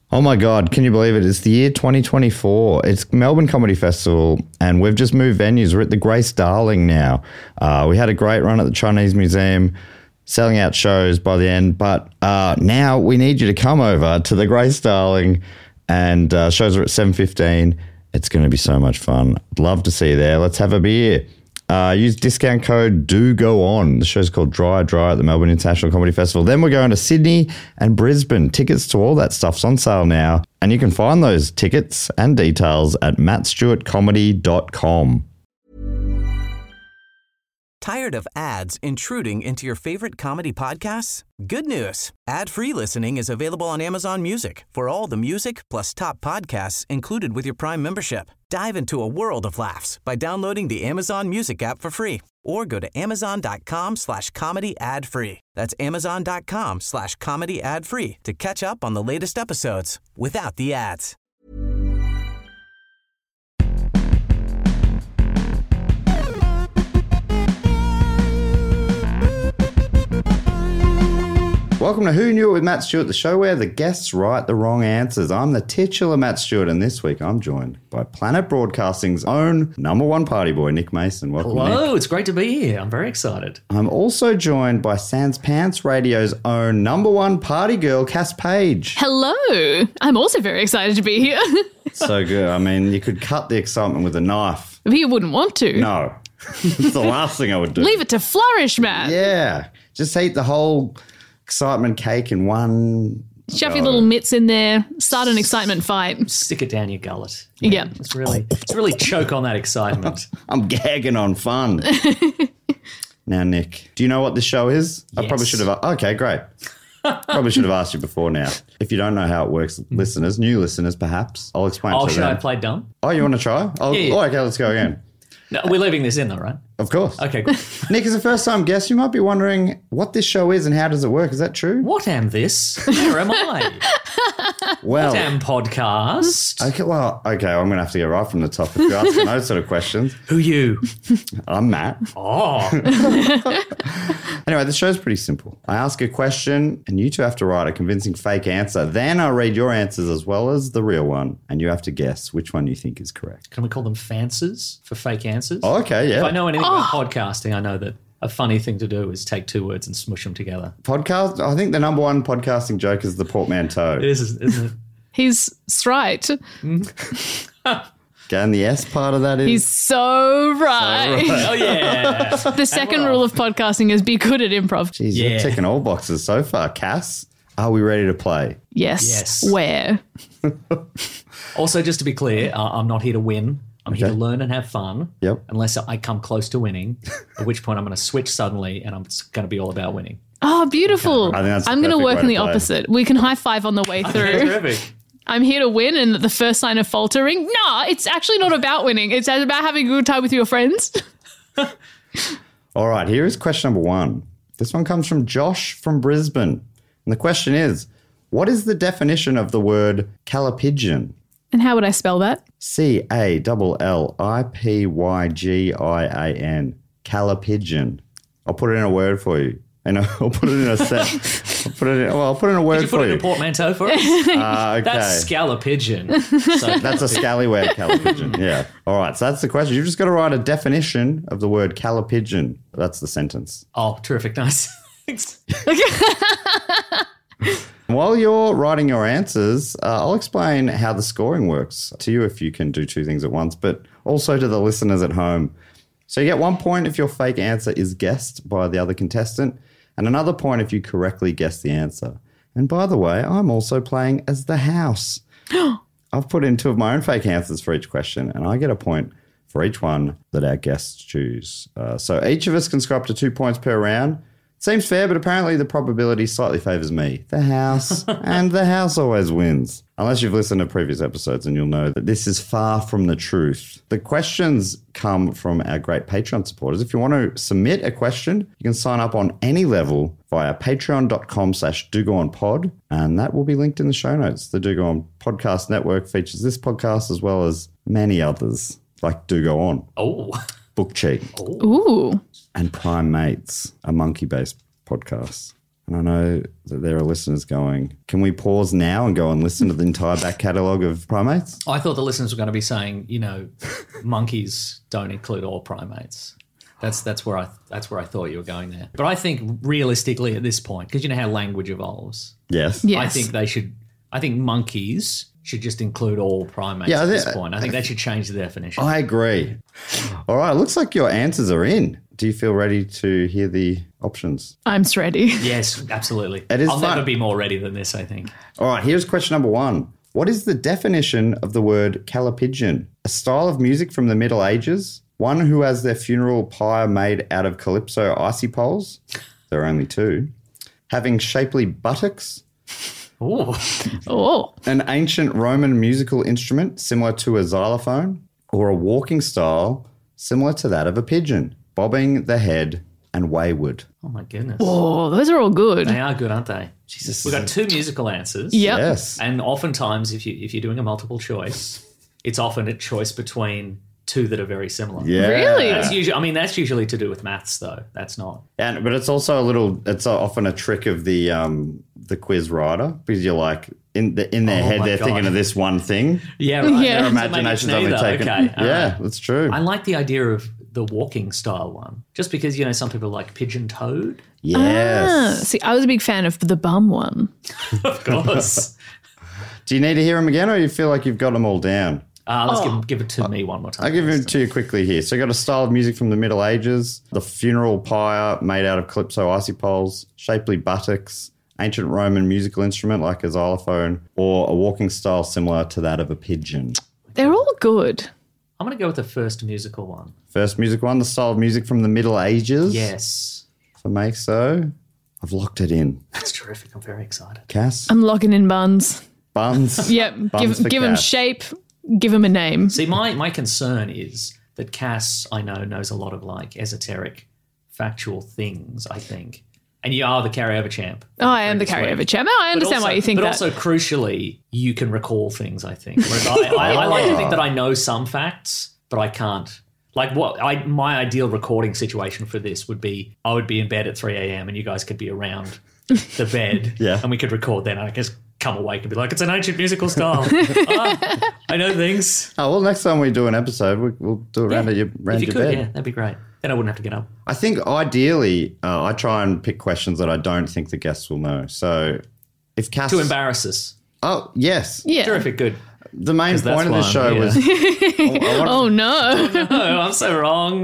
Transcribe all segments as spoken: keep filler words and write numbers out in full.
Oh my God, can you believe it? It's the year twenty twenty-four. It's Melbourne Comedy Festival and we've just moved venues. We're at the Grace Darling now. Uh, we had a great run at the Chinese Museum, selling out shows by the end, but uh, now we need you to come over to the Grace Darling and uh, shows are at seven fifteen. It's going to be so much fun. I'd love to see you there. Let's have a beer. Uh, use discount code Do Go On. The show's called Dry Dry at the Melbourne International Comedy Festival. Then we're going to Sydney and Brisbane. Tickets to all that stuff's on sale now. And you can find those tickets and details at matt stewart comedy dot com. Tired of ads intruding into your favorite comedy podcasts? Good news. Ad-free listening is available on Amazon Music for all the music plus top podcasts included with your Prime membership. Dive into a world of laughs by downloading the Amazon Music app for free or go to amazon.com slash comedy ad free. That's amazon.com slash comedy ad free to catch up on the latest episodes without the ads. Welcome to Who Knew It with Matt Stewart, the show where the guests write the wrong answers. I'm the titular Matt Stewart, and this week I'm joined by Planet Broadcasting's own number one party boy, Nick Mason. Welcome, Hello, Nick. It's great to be here. I'm very excited. I'm also joined by Sans Pants Radio's own number one party girl, Cass Page. Hello. I'm also very excited to be here. So good. I mean, you could cut the excitement with a knife. But you wouldn't want to. No. It's the last thing I would do. Leave it to flourish, Matt. Yeah. Just eat the whole excitement cake in one. Shove your little mitts in there. Start an excitement fight. Stick it down your gullet. Yeah. It's really, it's really choke on that excitement. I'm gagging on fun. Now, Nick, do you know what this show is? I probably Yes. should have. Okay, great. Probably should have asked you before now. If you don't know how it works, listeners, new listeners perhaps, I'll explain Oh, to should them. I play dumb? Oh, you want to try? I'll, Yeah, yeah. Oh, okay, let's go again. No, we're leaving this in though, right? Of course. Okay, good. Nick, as a first-time guest, you might be wondering what this show is and how does it work. Is that true? What am this? Where am I? Well, Damn podcast. okay, well, okay, I'm going to have to go right from the top if you're asking those sort of questions. Who you? I'm Matt. Oh, Anyway, the show's pretty simple. I ask a question and you two have to write a convincing fake answer. Then I read your answers as well as the real one and you have to guess which one you think is correct. can we call them fancies for fake answers? Oh, okay, yeah. If I know anything about podcasting, I know that a funny thing to do is take two words and smush them together. Podcast, I think the number one podcasting joke is the portmanteau. It is, isn't it? He's right. Okay, and the S part of that is? He's so right. Oh, yeah. The second rule of podcasting is be good at improv. Jeez, Yeah. you're ticking all boxes so far. Cass, are we ready to play? Yes. Yes. Where? Also, just to be clear, uh, I'm not here to win. I'm here Okay. to learn and have fun. Yep. Unless I come close to winning, at which point I'm going to switch suddenly and I'm going to be all about winning. Oh, beautiful. I think that's the I'm going to perfect work way on to the play. opposite. We can high five on the way through. Terrific. I'm here to win, and the first sign of faltering, no, it's actually not about winning. It's about having a good time with your friends. All right, here is question number one. This one comes from Josh from Brisbane. And the question is, what is the definition of the word callipygian? And how would I spell that? C A L L I P Y G I A N. Callipygian. I'll put it in a word for you. And I'll put it in a set. I'll put it in, well, I'll put it in a word Did you for put it you. in a portmanteau for us? Uh, okay. That's scallopygian. So That's a scallywag callipygian. Yeah. All right. So that's the question. You've just got to write a definition of the word callipygian. That's the sentence. Oh, terrific. Nice. Thanks. While you're writing your answers, uh, I'll explain how the scoring works to you if you can do two things at once, but also to the listeners at home. So you get one point if your fake answer is guessed by the other contestant, and another point if you correctly guess the answer. And by the way, I'm also playing as the house. I've put in two of my own fake answers for each question, and I get a point for each one that our guests choose. Uh, so each of us can score up to two points per round. Seems fair, but apparently the probability slightly favours me. The house, and the house always wins. Unless you've listened to previous episodes and you'll know that this is far from the truth. The questions come from our great Patreon supporters. If you want to submit a question, you can sign up on any level via patreon.com slash dogoonpod, and that will be linked in the show notes. The Do Go On Podcast Network features this podcast as well as many others, like Do Go On, Oh. Book Cheat, Ooh. and Prime Mates, a monkey-based podcast. And I know that there are listeners going, can we pause now and go and listen to the entire back catalogue of primates? I thought the listeners were going to be saying, you know, monkeys don't include all primates. That's that's where I that's where I thought you were going there. But I think realistically at this point, because you know how language evolves, Yes. Yes. I think they should. I think monkeys should just include all primates Yeah, I at think- this point. I think they should change the definition. I agree. All right, looks like your answers are in. Do you feel ready to hear the options? I'm ready. Yes, absolutely. It is I'll fun. never be more ready than this, I think. All right, here's question number one. What is the definition of the word callipygian? A style of music from the Middle Ages? One who has their funeral pyre made out of calypso icy poles? There are only two. Having shapely buttocks? Oh, Oh, An ancient Roman musical instrument similar to a xylophone? Or a walking style similar to that of a pigeon? Bobbing the head and wayward. oh my goodness. oh, those are all good. They are good, aren't they? Jesus. We've got two musical answers. Yep. Yes. And oftentimes, if you if you're doing a multiple choice, it's often a choice between two that are very similar. Yeah. Really? That's usually. I mean, that's usually to do with maths, though. That's not. And but it's also a little. It's often a trick of the um the quiz writer because you're like in the, in their Oh head my they're God. thinking of this one thing. Yeah, right. Yeah. Their So maybe imagination's it's only neither. taken. Okay, all yeah, right. that's true. I like the idea of the walking style one, just because you know some people like pigeon toed. Ah, Yes. see, I was a big fan of the bum one. Of course. Do you need to hear them again, or you feel like you've got them all down? Uh, let's Oh. give, give it to me one more time. I'll give please. it to you quickly here. So, you got a style of music from the Middle Ages, the funeral pyre made out of calypso icy poles, shapely buttocks, ancient Roman musical instrument like a xylophone, or a walking style similar to that of a pigeon. They're all good. I'm going to go with the first musical one. First music one, the style of music from the Middle Ages. Yes. For Make So. I've locked it in. That's terrific. I'm very excited. Cass? I'm locking in buns. Buns? Yep. Buns give for give them Cass. shape. Give them a name. See, my, my concern is that Cass, I know, knows a lot of like esoteric, factual things, I think. And you are the carryover champ. Oh, I am the Previous carryover week. champ. No, I But understand also- why you think but that. also, crucially, you can recall things, I think. Whereas I, I, I like to think that I know some facts, but I can't. Like what I my ideal recording situation for this would be I would be in bed at three a.m. and you guys could be around the bed Yeah. and we could record then. I just come awake and be like, it's an ancient musical style. Ah, I know things. Oh, well, next time we do an episode, we, we'll do it around, Yeah. at your, around if you your could, bed. yeah, that'd be great. Then I wouldn't have to get up. I think ideally, uh, I try and pick questions that I don't think the guests will know. So if Cass... To embarrass us. Oh, yes. yeah. Terrific, good. The main 'Cause that's point of the why I'm show here. was... I want- Oh no, Oh, I'm so wrong.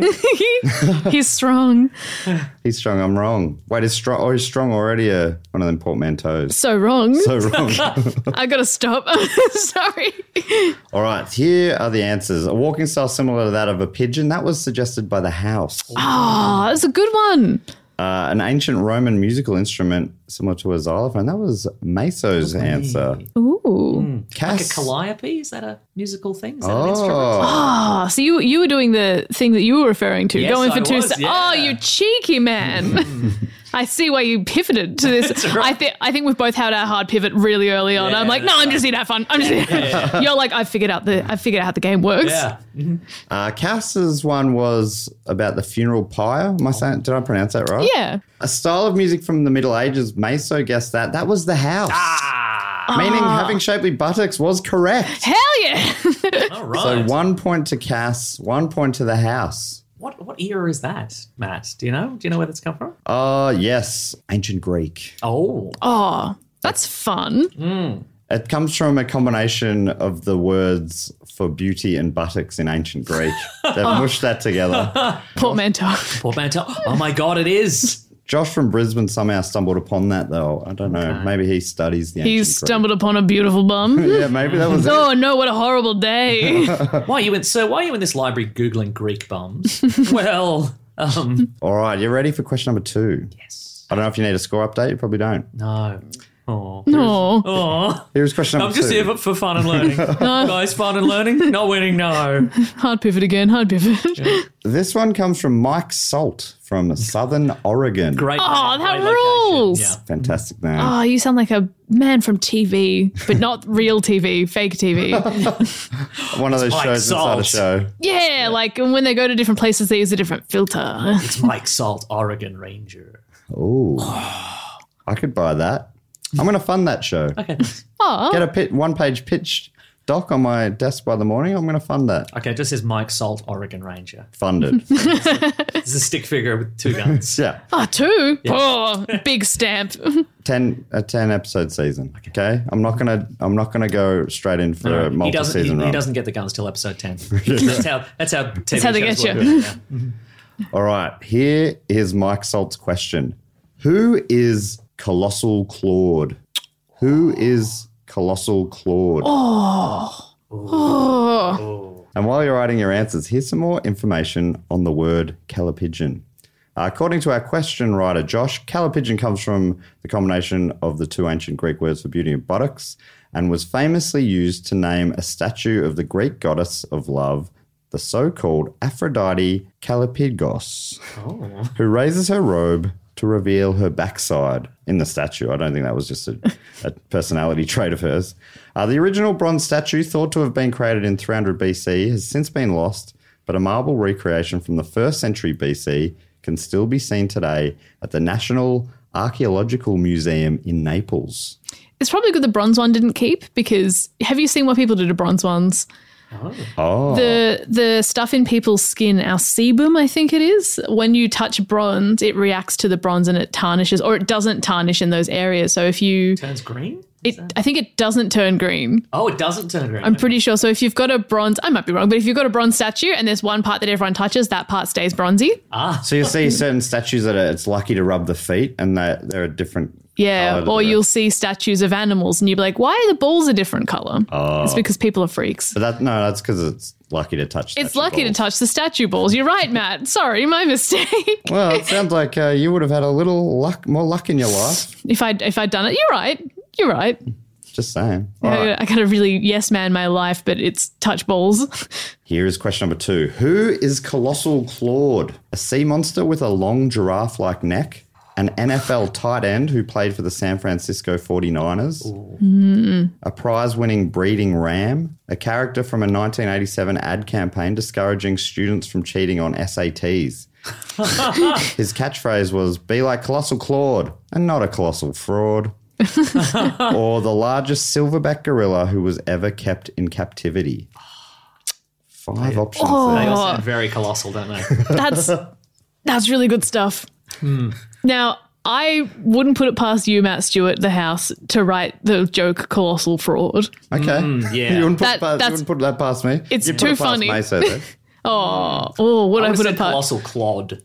he's strong. He's strong, I'm wrong. Wait, is strong, or is strong already a, one of them portmanteaus? So wrong. So wrong. I gotta stop. Sorry. All right, here are the answers. A walking style similar to that of a pigeon. That was suggested by the house. Oh, that's a good one. Uh, an ancient Roman musical instrument similar to a xylophone. That was Meso's answer. Ooh. Like a Cass. calliope? Is that a musical thing? Is that an Oh. instrument? Oh, so you you were doing the thing that you were referring to, Yes, going for I two. was, sta- yeah. Oh, you cheeky man! I see why you pivoted to this. I think I think we've both had our hard pivot really early on. Yeah, I'm like, no, I'm just here to have fun. I'm just here. to have fun. You're like, I figured out the I figured out how the game works. Yeah. Uh, Cass's one was about the funeral pyre. Am I saying, did I pronounce that right? Yeah. A style of music from the Middle Ages. Meso guessed that. That was the house. Ah, Meaning having shapely buttocks was correct. Hell yeah! all right. So one point to Cass, one point to the house. What what era is that, Matt? Do you know? Do you know where that's come from? Oh, yes. Ancient Greek. Oh, Oh, that's fun. It comes from a combination of the words for beauty and buttocks in ancient Greek. They've mushed that together. Portmanteau. portmanteau. Oh my God, it is. Josh from Brisbane somehow stumbled upon that, though. I don't know. Okay. Maybe he studies the He ancient stumbled upon a beautiful bum. Greek. Yeah, maybe that was it. Oh no, what a horrible day. Why are you in? So why are you in this library googling Greek bums? Well, um, All right, you ready for question number two? yes. I don't know if you need a score update. You probably don't. No. Oh. No. Oh. Here's question number I'm just two. here for, for fun and learning. Guys, fun and learning, not winning. No. Hard pivot again, hard pivot. This one comes from Mike Salt from Southern Oregon. Great. Oh, name, that great location. rules. Yeah. Fantastic name. Oh, you sound like a man from T V, but not real T V, fake T V. One of those Mike shows inside a Salt. show. Yeah, like when they go to different places, they use a different filter. It's Mike Salt, Oregon Ranger. Oh. I could buy that. I'm going to fund that show. Okay. Oh, Get a pit, one-page pitch doc on my desk by the morning. I'm going to fund that. Okay, it just says Mike Salt, Oregon Ranger. Funded. It's a stick figure with two guns. Yeah. oh two. Oh, big stamp. ten a ten episode season. Okay. I'm not going to I'm not going to go straight in for a he multi doesn't. He, season he run. doesn't get the guns till episode ten. that's how. That's how. T V That's how they shows get work. you. Yeah. All right. Here is Mike Salt's question. Who is Colossal Claude? Who is Colossal Claude? Oh. And while you're writing your answers, here's some more information on the word callipygian. Uh, according to our question writer, Josh, callipygian comes from the combination of the two ancient Greek words for beauty and buttocks and was famously used to name a statue of the Greek goddess of love, the so-called Aphrodite Callipygos, Oh. who raises her robe to reveal her backside in the statue. I don't think that was just a, a personality trait of hers. Uh, the original bronze statue, thought to have been created in three hundred B C, has since been lost, but a marble recreation from the first century B C can still be seen today at the National Archaeological Museum in Naples. It's probably good the bronze one didn't keep because have you seen what people do to bronze ones? Oh, The the stuff in people's skin, our sebum, I think it is. When you touch bronze, it reacts to the bronze and it tarnishes, or it doesn't tarnish in those areas. So if you, Turns green. it, I think it doesn't turn green. Oh, it doesn't turn green. I'm pretty sure. So if you've got a bronze, I might be wrong, but if you've got a bronze statue and there's one part that everyone touches, that part stays bronzy. so you see certain statues that are, it's lucky to rub the feet and they're, they're a different Yeah, colour to or the you'll rest. see statues of animals and you'll be like, why are the balls a different color? Oh. It's because people are freaks. But that, no, that's because it's lucky to touch It's statue lucky balls. to touch the statue balls. You're right, Matt. Sorry, my mistake. Well, it sounds like uh, you would have had a little luck, more luck in your life. if I if I'd done it, you're right. You're right. Just saying. All I, right. got, I got a really yes man my life, but it's touch balls. Here is question number two. Who is Colossal Claude? A sea monster with a long giraffe-like neck, an N F L tight end who played for the San Francisco forty-niners, Mm. a prize-winning breeding ram, a character from a nineteen eighty-seven ad campaign discouraging students from cheating on S A Ts. His catchphrase was, be like Colossal Claude and not a colossal fraud. Or the largest silverback gorilla who was ever kept in captivity. Five options Oh. They there. all sound very colossal, don't they? That's that's really good stuff. Now, I wouldn't put it past you, Matt Stewart, the house, to write the joke colossal fraud. Okay. yeah. You wouldn't put, That- past, you that's- wouldn't put that past me. It's You'd too put it past funny. me, so then. Oh, oh, would I, I would put have it said past? colossal clod.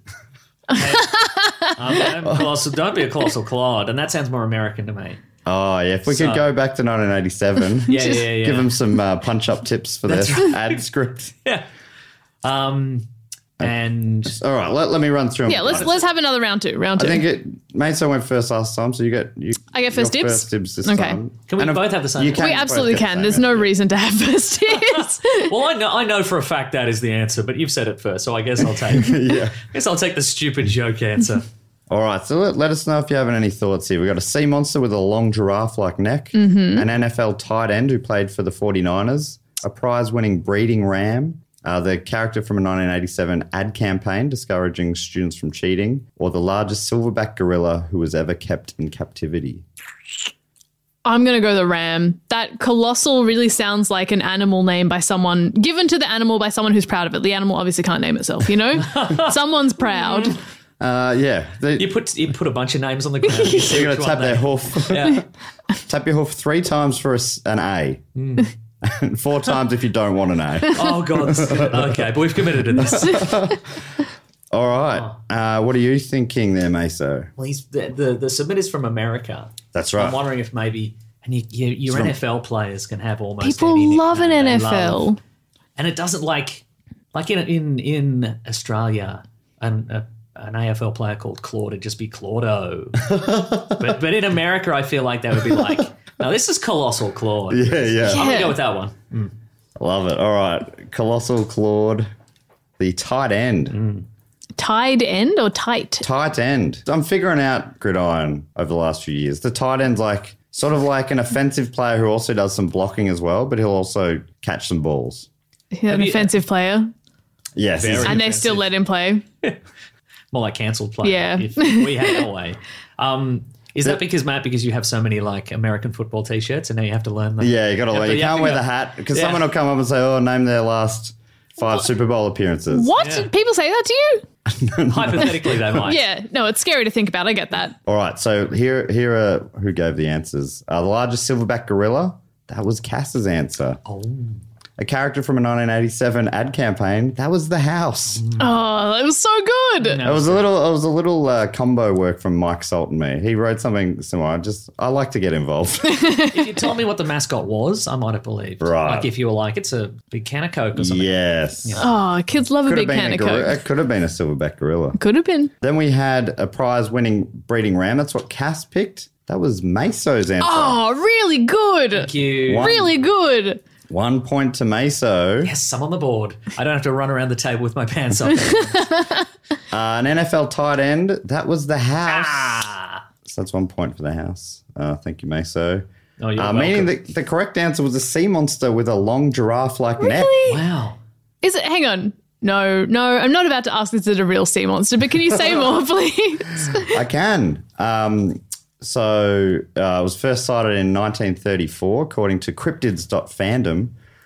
um, um, colossal, don't be a colossal clod, and that sounds more American to me. Oh, yeah. If we So- could go back to nineteen eighty-seven, Yeah, yeah, yeah. give them some uh, punch-up tips for their ad script. Yeah. Um, and All right, let, let me run through them. Yeah, let's let's have another round two. Round two. I think it. Mesa went first last time, so you get. You, I get first your dibs? First dibs this Okay. time. Can we And if- both have the same you one? can we both absolutely get the can. same There's no answer. reason to have first tips. well, I know I know for a fact that is the answer, but you've said it first, so I guess I'll take. Yeah. I guess I'll take the stupid joke answer. All right, so let, let us know if you have any thoughts here. We've got a sea monster with a long giraffe-like neck, Mm-hmm. an N F L tight end who played for the forty-niners, a prize-winning breeding ram, uh, the character from a nineteen eighty-seven ad campaign discouraging students from cheating, or the largest silverback gorilla who was ever kept in captivity. I'm going to go the ram. That colossal really sounds like an animal name by someone, given to the animal by someone who's proud of it. The animal obviously can't name itself, you know? Someone's proud. Uh, yeah, they, You put you put a bunch of names on the ground. You see you're which going to tap one their they- hoof. Yeah. Tap your hoof three times for a s an A. Hmm. And four times if you don't want an A. Oh god. this is gonna- Okay, but we've committed to this. All right. Uh, what are you thinking there, Meso? Well, he's the the, the submitter's from America. That's So right. I'm wondering if maybe and you, you, your from- N F L players can have almost People any love an nickname N they F L. love. And it doesn't like like in in in Australia an a, an A F L player called Claude would just be Claudo. but but in America, I feel like that would be like, now this is Colossal Claude. Yeah, yeah. I'm gonna Yeah. go with that one. Love it. All right. Colossal Claude, the tight end. Tied end or tight? Tight end. I'm figuring out gridiron over the last few years. The tight end's like sort of like an offensive player who also does some blocking as well, but he'll also catch some balls. Yeah, an you- offensive player. Yes. Very- he's- And they still let him play. More like cancelled player. Yeah. If we had our way. Um, Is that because, Matt, because you have so many like American football T-shirts and now you have to learn them? Yeah, you got to learn. You you have can't to wear go- the hat because Yeah. someone will come up and say, "Oh, name their last five Super Bowl appearances." What? Yeah. People say that to you? Hypothetically, they might. Yeah. No, it's scary to think about. I get that. All right, so here, here are who gave the answers. Uh, the largest silverback gorilla. That was Cass's answer. Oh. A character from a nineteen eighty-seven ad campaign. That was the house. Oh, it was so good. It was a little. It was a little uh, combo work from Mike Salt and me. He wrote something similar. I just I like to get involved. If you told me what the mascot was, I might have believed. Right. Like if you were like, it's a big can of Coke or something. yes, Oh, kids love a could have big been can a of gorilla. Coke. It could have been a silverback gorilla. Could have been. Then we had a prize-winning breeding ram. That's what Cass picked. That was Meso's answer. Oh, really good. Thank you. One- Really good. One point to Meso. Yes, I'm on the board. I don't have to run around the table with my pants up. Uh, an N F L tight end. That was the house. ah. So that's one point for the house. Uh, thank you, Meso. Oh, you're Uh, meaning welcome. the, the correct answer was a sea monster with a long giraffe-like neck. Really? Wow. Is it? Hang on. No, no, I'm not about to ask is it a real sea monster, but can you say more, please? I can. Um, so uh, it was first sighted in nineteen thirty-four, according to cryptids dot fandom.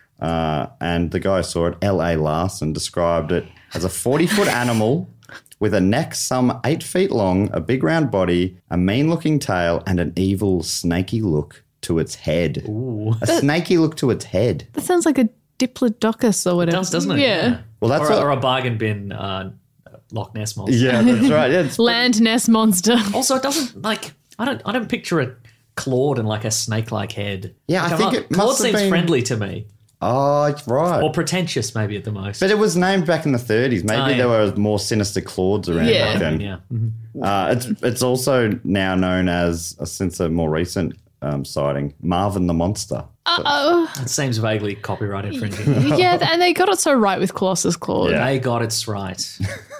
Uh, and the guy who saw it, L A Larson, described it as a forty-foot animal with a neck some eight feet long, a big round body, a mean-looking tail, and an evil, snaky look to its head. Ooh. A snaky look to its head. That sounds like a Diplodocus or whatever. Does, doesn't it? Yeah. Well, that's or, what- or a bargain bin uh, Loch Ness monster. Yeah, that's right. Yeah, it's Land nest monster. Also, it doesn't like I don't I don't picture a clawed and like a snake-like head. Yeah, Like, I I'm think not- it clawed must have seems been- friendly to me, Oh, right. or pretentious maybe at the most. But it was named back in the thirties. Maybe Oh, yeah. there were more sinister claws around Yeah. back then. yeah. Mhm. Uh, it's it's also now known as, uh, since a more recent um, sighting, Marvin the Monster. Oh, It seems vaguely copyright infringing. yeah, and they got it so right with Colossus Claude. Yeah. They got it right.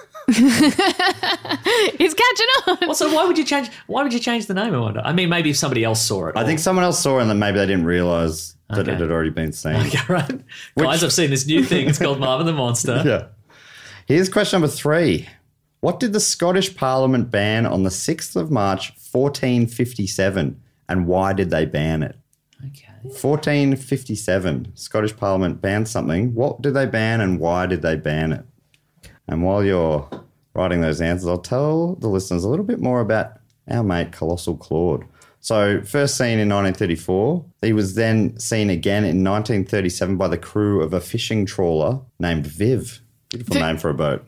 He's catching on. Also, why would you change? Why would you change the name? I wonder. I mean, maybe if somebody else saw it. I think someone else saw it and then maybe they didn't realise that Okay. it had already been seen. Okay, right. Guys, I've seen this new thing. It's called Marvin the Monster. Yeah. Here's question number three. What did the Scottish Parliament ban on the sixth of March, fourteen fifty-seven, and why did they ban it? Okay. fourteen fifty-seven, Scottish Parliament banned something. What did they ban and why did they ban it? And while you're writing those answers, I'll tell the listeners a little bit more about our mate Colossal Claude. So first seen in nineteen thirty-four, he was then seen again in nineteen thirty-seven by the crew of a fishing trawler named Viv. Beautiful name for a boat.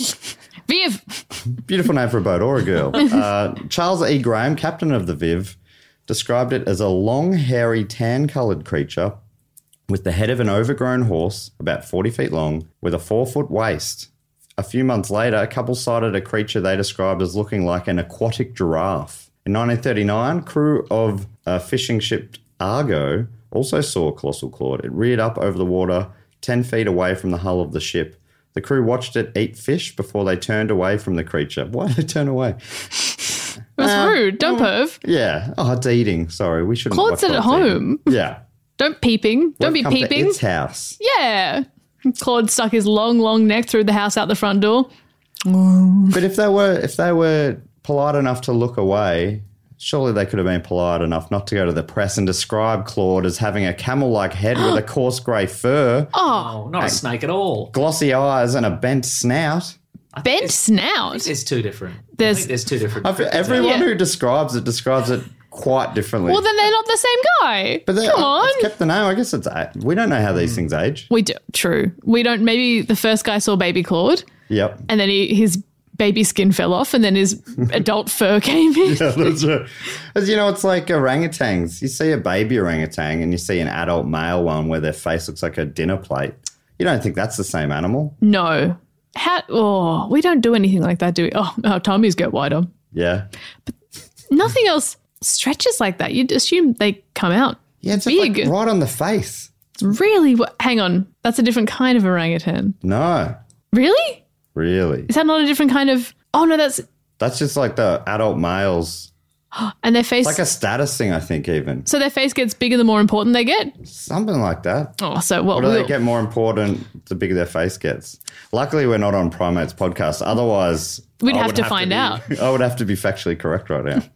Viv. Beautiful name for a boat or a girl. Uh, Charles E. Graham, captain of the Viv, described it as a long, hairy, tan-coloured creature with the head of an overgrown horse, about forty feet long, with a four-foot waist. A few months later, a couple sighted a creature they described as looking like an aquatic giraffe. In nineteen thirty-nine, crew of a fishing ship Argo also saw Colossal Claude. It reared up over the water ten feet away from the hull of the ship. The crew watched it eat fish before they turned away from the creature. Why did they turn away? It was rude. Don't perv. Yeah. Oh, it's eating. Sorry, we shouldn't. Claude's watch at what's eating. home. Yeah. Don't peeping. Don't We've be come to peeping. its house. Yeah. Claude stuck his long, long neck through the house out the front door. But if they were, if they were polite enough to look away, surely they could have been polite enough not to go to the press and describe Claude as having a camel-like head with a coarse grey fur, Oh, not a snake at all. glossy eyes, and a bent snout. Bent snout. There's two different. There's- I think there's two different. I've, everyone Yeah. who describes it describes it quite differently. Well, then they're not the same guy. but they- Come on. it's kept the name. I guess it's. We don't know how these things age. We do. True. We don't. Maybe the first guy saw baby Claude Yep. and then he, his baby skin fell off and then his adult fur came in. Yeah, that's right. As you know, it's like orangutans. You see a baby orangutan and you see an adult male one where their face looks like a dinner plate. You don't think that's the same animal? No. How? Oh, we don't do anything like that, do we? Oh, our tummies get wider. Yeah. Nothing else stretches like that. You'd assume they come out. Yeah, it's Big. like right on the face. Really? What- Hang on. That's a different kind of orangutan. No, Really? really. Is that not a different kind of? Oh no, that's That's just like the adult males. and their face. Like a status thing, I think, even. so their face gets bigger the more important they get. Something like that. Oh, so what? Or do We'll, they get more important the bigger their face gets? Luckily, we're not on Primates podcast. Otherwise, We'd I have would to find be- out. I would have to be factually correct right now.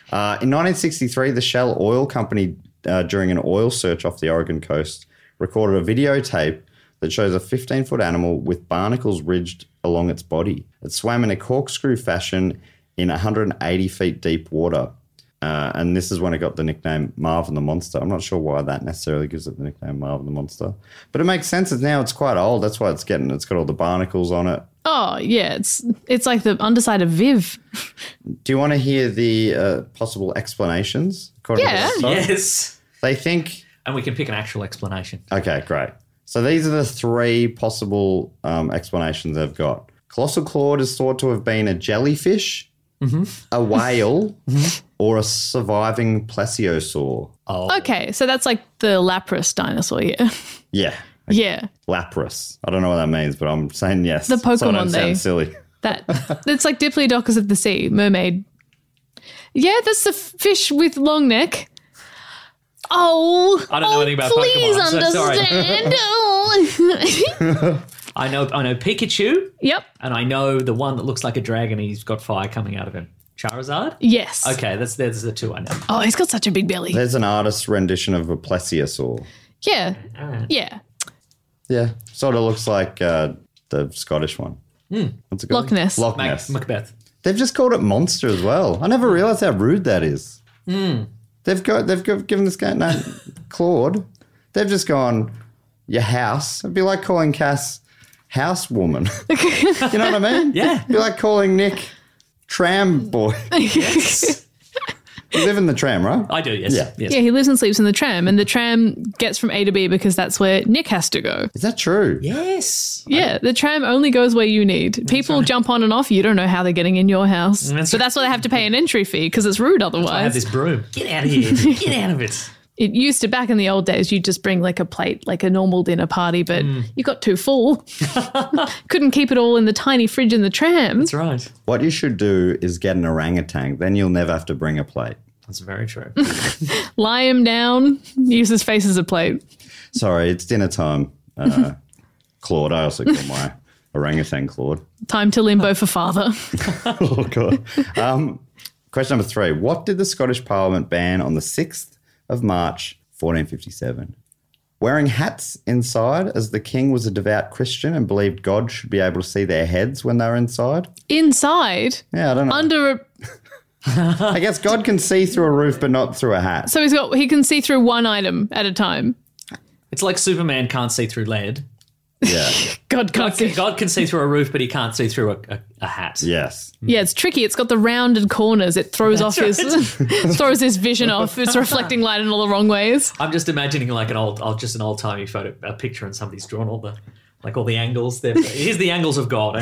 Uh, in nineteen sixty-three, the Shell Oil Company, uh, during an oil search off the Oregon coast, recorded a videotape that shows a fifteen-foot animal with barnacles ridged along its body. It swam in a corkscrew fashion in one hundred eighty feet deep water. Uh, and this is when it got the nickname Marvin the Monster. I'm not sure why that necessarily gives it the nickname Marvin the Monster. But it makes sense. It's now it's quite old. That's why it's getting, it's got all the barnacles on it. Oh, yeah. It's it's like the underside of Viv. Do you want to hear the uh, possible explanations? according to Yeah. the website? Yes. They think... And we can pick an actual explanation. Okay, great. So these are the three possible um, explanations they've got. Colossal Claude is thought to have been a jellyfish, mm-hmm. a whale, mm-hmm. or a surviving plesiosaur. Oh. Okay, so that's like the Lapras dinosaur, yeah. Yeah. Yeah. Lapras. I don't know what that means, but I'm saying yes. The so I Pokemon don't they- sound silly. That it's like Diplodocus of the sea, mermaid. Yeah, that's the f- fish with long neck. Oh, I don't know oh, anything about please Pokemon, I'm so sorry. understand. Oh. I know I know Pikachu, Yep. and I know the one that looks like a dragon. He's got fire coming out of him. Charizard? Yes. Okay, that's there's the two I know. Oh, he's got such a big belly. There's an artist's rendition of a plesiosaur. Yeah. Alright. Yeah. Yeah, sort of looks like uh, the Scottish one. What's it called? Loch Ness. Loch Mac- Ness. Macbeth. They've just called it Monster as well. I never realised how rude that is. Mm. They've got they've got, given this guy name Claude. They've just gone your house. It'd be like calling Cass housewoman. You know what I mean? Yeah. It'd be like calling Nick tram boy. Yes. You live in the tram, right? I do, yes. Yeah. yes. Yeah, he lives and sleeps in the tram, and the tram gets from A to B because that's where Nick has to go. Is that true? Yes. Yeah, the tram only goes where you need. People jump on and off. You don't know how they're getting in your house. That's but right. that's why they have to pay an entry fee because it's rude I have otherwise. this broom. Get out of here. Get out of it. It used to, back in the old days, you'd just bring like a plate, like a normal dinner party, but you got too full. Couldn't keep it all in the tiny fridge in the tram. That's right. What you should do is get an orangutan. Then you'll never have to bring a plate. That's very true. Lie him down, use his face as a plate. Sorry, it's dinner time. Uh, Claude. I also call my orangutan Claude. Time to limbo for father. Oh, God. Um, question number three. What did the Scottish Parliament ban on the sixth of March, fourteen fifty-seven? Wearing hats inside, as the king was a devout Christian and believed God should be able to see their heads when they were inside. Inside, Yeah, I don't know. under a... I guess God can see through a roof, but not through a hat. So he's got, he can see through one item at a time. It's like Superman can't see through lead. Yeah. God can't God see. can, God can see through a roof, but he can't see through a, a, a hat. Yes. Yeah, it's tricky. It's got the rounded corners. It throws off his throws his vision off. It's reflecting light in all the wrong ways. I'm just imagining like an old, oh, just an old timey photo, a picture, and somebody's drawn all the, like all the angles. There, here's the angles of God.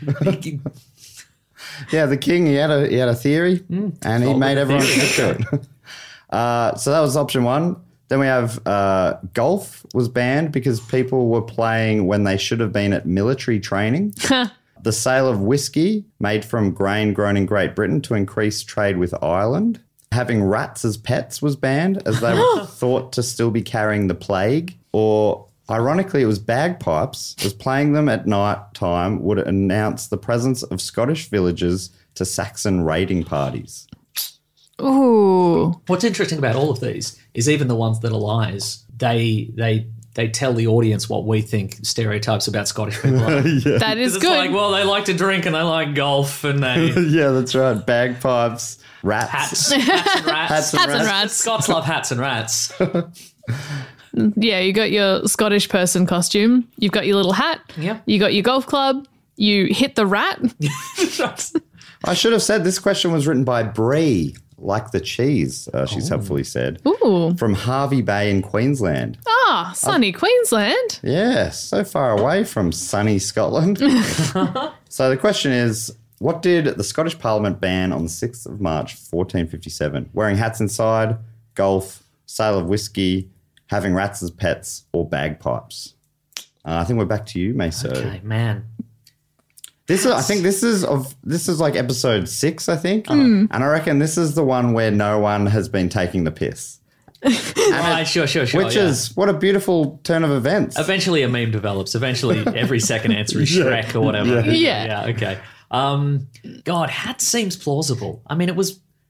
Yeah, the king, he had a he had a theory and he Folded made the everyone theory. stick to it. Uh, so that was option one. Then we have uh, golf was banned because people were playing when they should have been at military training. The sale of whiskey made from grain grown in Great Britain to increase trade with Ireland. Having rats as pets was banned as they were thought to still be carrying the plague. Or ironically, it was bagpipes, as playing them at night time would announce the presence of Scottish villagers to Saxon raiding parties. Ooh. What's interesting about all of these is even the ones that are lies, they they they tell the audience what we think stereotypes about Scottish people are. That is It's good. like, well, they like to drink and they like golf and they Yeah, that's right. Bagpipes, rats. hats, hats and rats. Hats and Hats and rats. rats. Scots love hats and rats. Yeah, you got your Scottish person costume. You've got your little hat. Yep. You got your golf club. You hit the rat. I should have said this question was written by Brie, like the cheese, uh, she's helpfully said. Ooh. From Harvey Bay in Queensland. Ah, sunny Queensland. Yes, so far away from sunny Scotland. So the question is, what did the Scottish Parliament ban on the sixth of March, fourteen fifty-seven? Wearing hats inside, golf, sale of whiskey, having rats as pets, or bagpipes? Uh, I think we're back to you, Meso. Okay, man. This is, I think this is of this is like episode six, I think, and I reckon this is the one where no one has been taking the piss. Right, sure, sure, sure. Which yeah. is what a beautiful turn of events. Eventually a meme develops. Eventually every second answer is Shrek or whatever. Yeah. Yeah, okay. Um, God, hat seems plausible. I mean, it was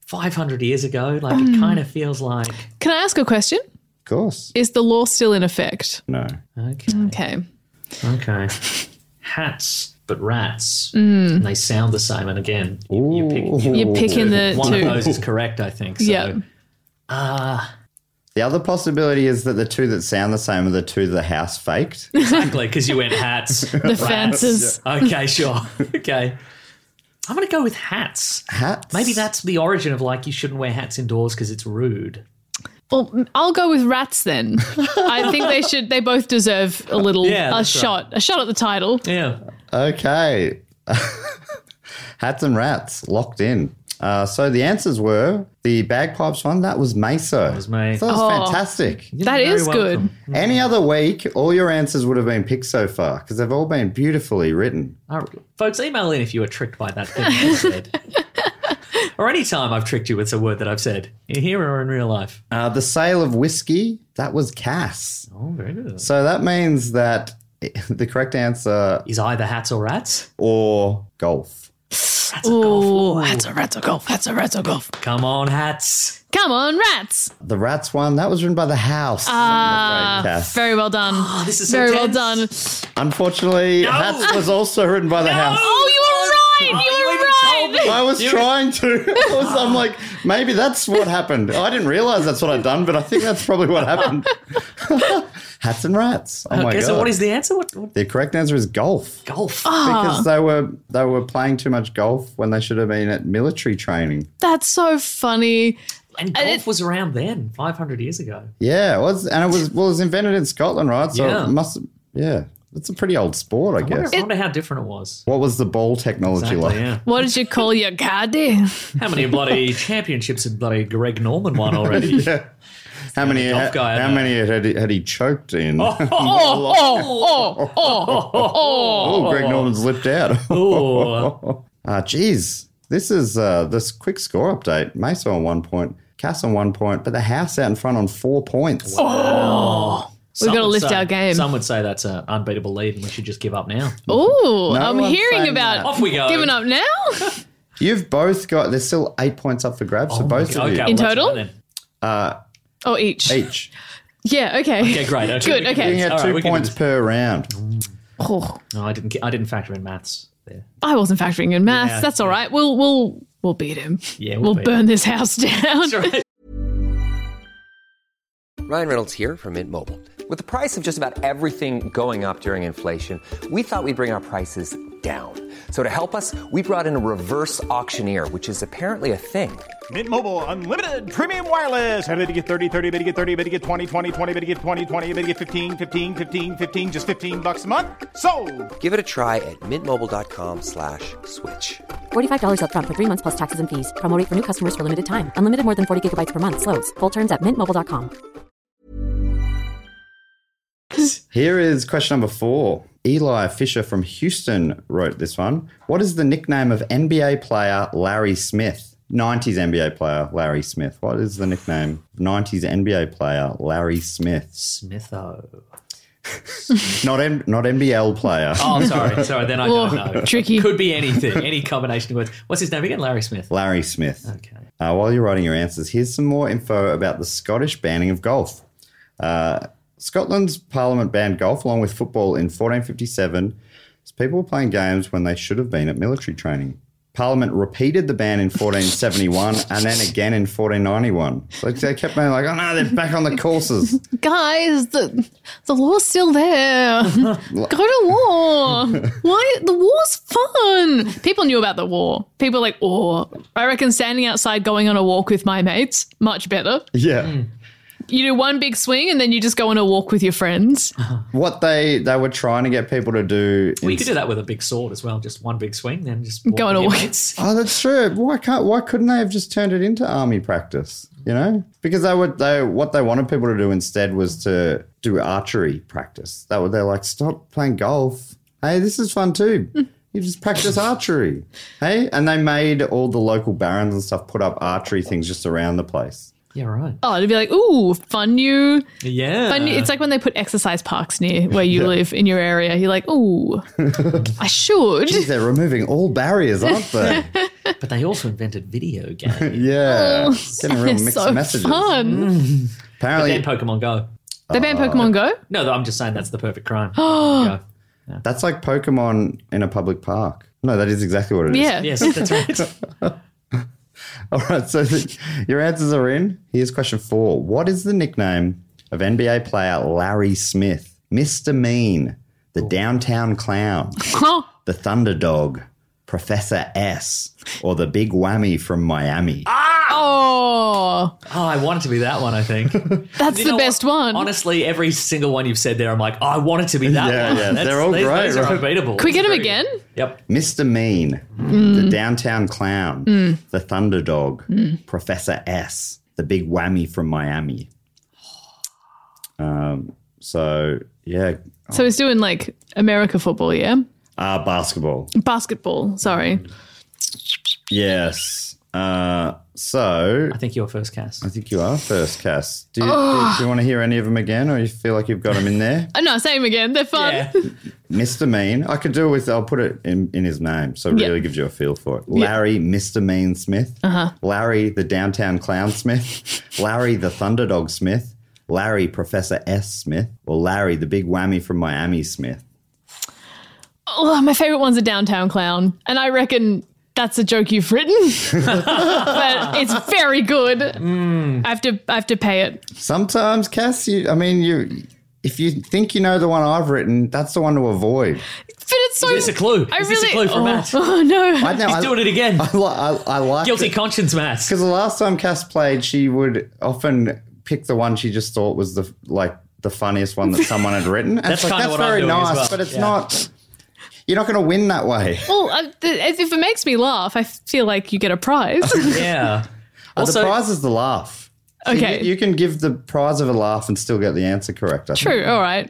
five hundred years ago. Like it kind of feels like. Can I ask a question? Of course. Is the law still in effect? No. Okay. Okay. Okay. Hats, but rats. And they sound the same. And again, you, you pick, you, You're picking the one two. of those is correct, I think. So, Yeah. uh, The other possibility is that the two that sound the same are the two the house faked. exactly, because you went hats. The fences. Okay, sure. Okay. I'm going to go with hats. Hats? Maybe that's the origin of like you shouldn't wear hats indoors because it's rude. Well, I'll go with rats then. I think they should. They both deserve a little Yeah, a that's shot, a shot at the title. Yeah. Okay. Hats and rats locked in. Uh, so the answers were the bagpipes one. That was Meso. That was me. That was Oh. fantastic. That You're is very welcome. good. Any other week, all your answers would have been picked so far because they've all been beautifully written. Uh, folks, email in if you were tricked by that thing I said. Or any time I've tricked you with a word that I've said, in here or in real life. Uh, the sale of whiskey, that was Cass. Oh, very good. So that means that the correct answer Is either hats or rats? or golf. That's a golf. Oh, rats or rats or golf. Rats or rats or golf. Come on, hats. Come on, rats. The rats one, that was written by the house. Ah, I'm afraid, Cass. very well done. Oh, this is so very well tense. done. Unfortunately, hats was also written by the house. Oh, you were right. Oh, You you were even told right. me. I was You- trying to. I was, I'm like, maybe that's what happened. I didn't realize that's what I'd done, but I think that's probably what happened. Hats and rats. Oh my Okay, god! so what is the answer? What, what the correct answer is golf golf? because they were they were playing too much golf when they should have been at military training. That's so funny. And golf was around then, five hundred years ago. Yeah, it was, and it was well, it was invented in Scotland, right? So Yeah. it must. Yeah, it's a pretty old sport, I I wonder, guess. I wonder how different it was. What was the ball technology Exactly, like? yeah. What did you call your caddy? How many bloody championships had bloody Greg Norman won already? Yeah. How many? golf How, guy, how I know. many had he, had he choked in? Oh, Oh, oh, oh, oh. Greg Norman's lipped out. Oh, Ah, geez. This is uh, this quick score update. Mesa on one point, Cass on one point, but the house out in front on four points. We've got to would lift say- our game. Some would say that's an unbeatable lead and we should just give up now. Oh, No I'm one's hearing saying about that. Off we go. giving up now. You've both got. There's still eight points up for grabs for both of Okay, you well, In that's total? right then. uh, Oh, each. each. Yeah. Okay. Okay, great. Okay, Good. we can Okay. do You this. get All right, two we can do points this. per round. Oh, No, I didn't. I didn't factor in maths there. I wasn't factoring in maths. Yeah, That's all right. We'll we'll we'll beat him. Yeah, We'll beat burn him. this house down. That's right. Ryan Reynolds here from Mint Mobile. With the price of just about everything going up during inflation, we thought we'd bring our prices down. So to help us, we brought in a reverse auctioneer, which is apparently a thing. Mint Mobile Unlimited Premium Wireless. How to get thirty, thirty, bit to get thirty, bit to get twenty, twenty, twenty, bit to get twenty, twenty, bit to get fifteen, fifteen, fifteen, fifteen, just fifteen bucks a month? Sold! Give it a try at mintmobile.com slash switch. forty-five dollars up front for three months plus taxes and fees. Promo rate for new customers for limited time. Unlimited more than forty gigabytes per month. Slows full terms at mint mobile dot com. Here is question number four. Eli Fisher from Houston wrote this one. What is the nickname of N B A player Larry Smith? nineties N B A player Larry Smith. What is the nickname of nineties N B A player Larry Smith? Smitho. Not M- not N B L player. Oh, sorry. Sorry. Then I don't Oh, know. tricky. Could be anything. Any combination of words. What's his name again? Larry Smith. Larry Smith. Okay. Uh, while you're writing your answers, here's some more info about the Scottish banning of golf. Uh, Scotland's Parliament banned golf along with football in fourteen fifty-seven as people were playing games when they should have been at military training. Parliament repeated the ban in fourteen seventy-one and then again in fourteen ninety-one. So they kept being like, oh no, they're back on the courses. Guys, the the law's still there. Go to war. Why? The war's fun. People knew about the war. People were like, oh, I reckon standing outside going on a walk with my mates, much better. Yeah. You do one big swing and then you just go on a walk with your friends. What they, they were trying to get people to do... Well, you in- could do that with a big sword as well. Just one big swing, then just walk Go on with a your walk. mates. Oh, that's true. Why can't? Why couldn't they have just turned it into army practice? You know, because they would. They what they wanted people to do instead was to do archery practice. That would they're like, stop playing golf. Hey, this is fun too. You just practice archery. Hey, and they made all the local barons and stuff put up archery things just around the place. Yeah, right. Oh, it'd be like, ooh, fun new. Yeah. Fun new. It's like when they put exercise parks near where you live in your area. You're like, ooh, I should. Geez, they're removing all barriers, aren't they? But they also invented video games. Yeah. Getting real It's mixed so messages. fun. Apparently, And Pokemon Go. They banned Pokemon Go? No, I'm just saying that's the perfect crime. Go. that's like Pokemon in a public park. No, that is exactly what it is. Yeah. Yes, that's right. All right, so the, your answers are in. Here's question four. What is the nickname of N B A player Larry Smith? Mister Mean, the Downtown Clown, the Thunderdog, Professor S, or the Big Whammy from Miami? Oh, Oh, I want it to be that one, I think. that's You the know best what? one. Honestly, every single one you've said there, I'm like, oh, I want it to be that Yeah, one. yeah, That's- they're all these, great, Those are right? unbeatable. Can we get Those are him very again? good. Yep. Mister Mean, the Downtown Clown, the Thunderdog, Professor S, the Big Whammy from Miami. Um, so, yeah, So he's doing like America football, yeah? uh, basketball. Basketball, sorry. Yes. Uh, so, I think you're first, Cass. I think you are first, Cass. Do you, do, do you want to hear any of them again, or you feel like you've got them in there? Oh, no, same again. They're fun. Yeah. Mister Mean. I could do it with, I'll put it in, in his name, so it Yeah. really gives you a feel for it. Larry Mister Mean Smith. Uh-huh. Larry the Downtown Clown Smith. Larry the Thunderdog Smith. Larry Professor S Smith. Or Larry the Big Whammy from Miami Smith. Oh, my favorite one's a Downtown Clown. And I reckon that's a joke you've written. But it's very good. I have to I have to pay it. Sometimes, Cass, you, I mean, you, if you think you know the one I've written, that's the one to avoid. But it's so Is this a clue? I Is really this a clue for oh, Matt? Oh no. I know, He's I, doing it again. I, li- I, I like Guilty it. conscience, Matt. Because the last time Cass played, she would often pick the one she just thought was the like the funniest one that someone had written. And That's it's like, kinda that's what I'm very doing as nice, well. but it's Yeah. not. You're not going to win that way. Well, uh, th- if it makes me laugh, I feel like you get a prize. Yeah. Uh, Also, the prize is the laugh. So Okay. you, you can give the prize of a laugh and still get the answer correct. I think. True. All right.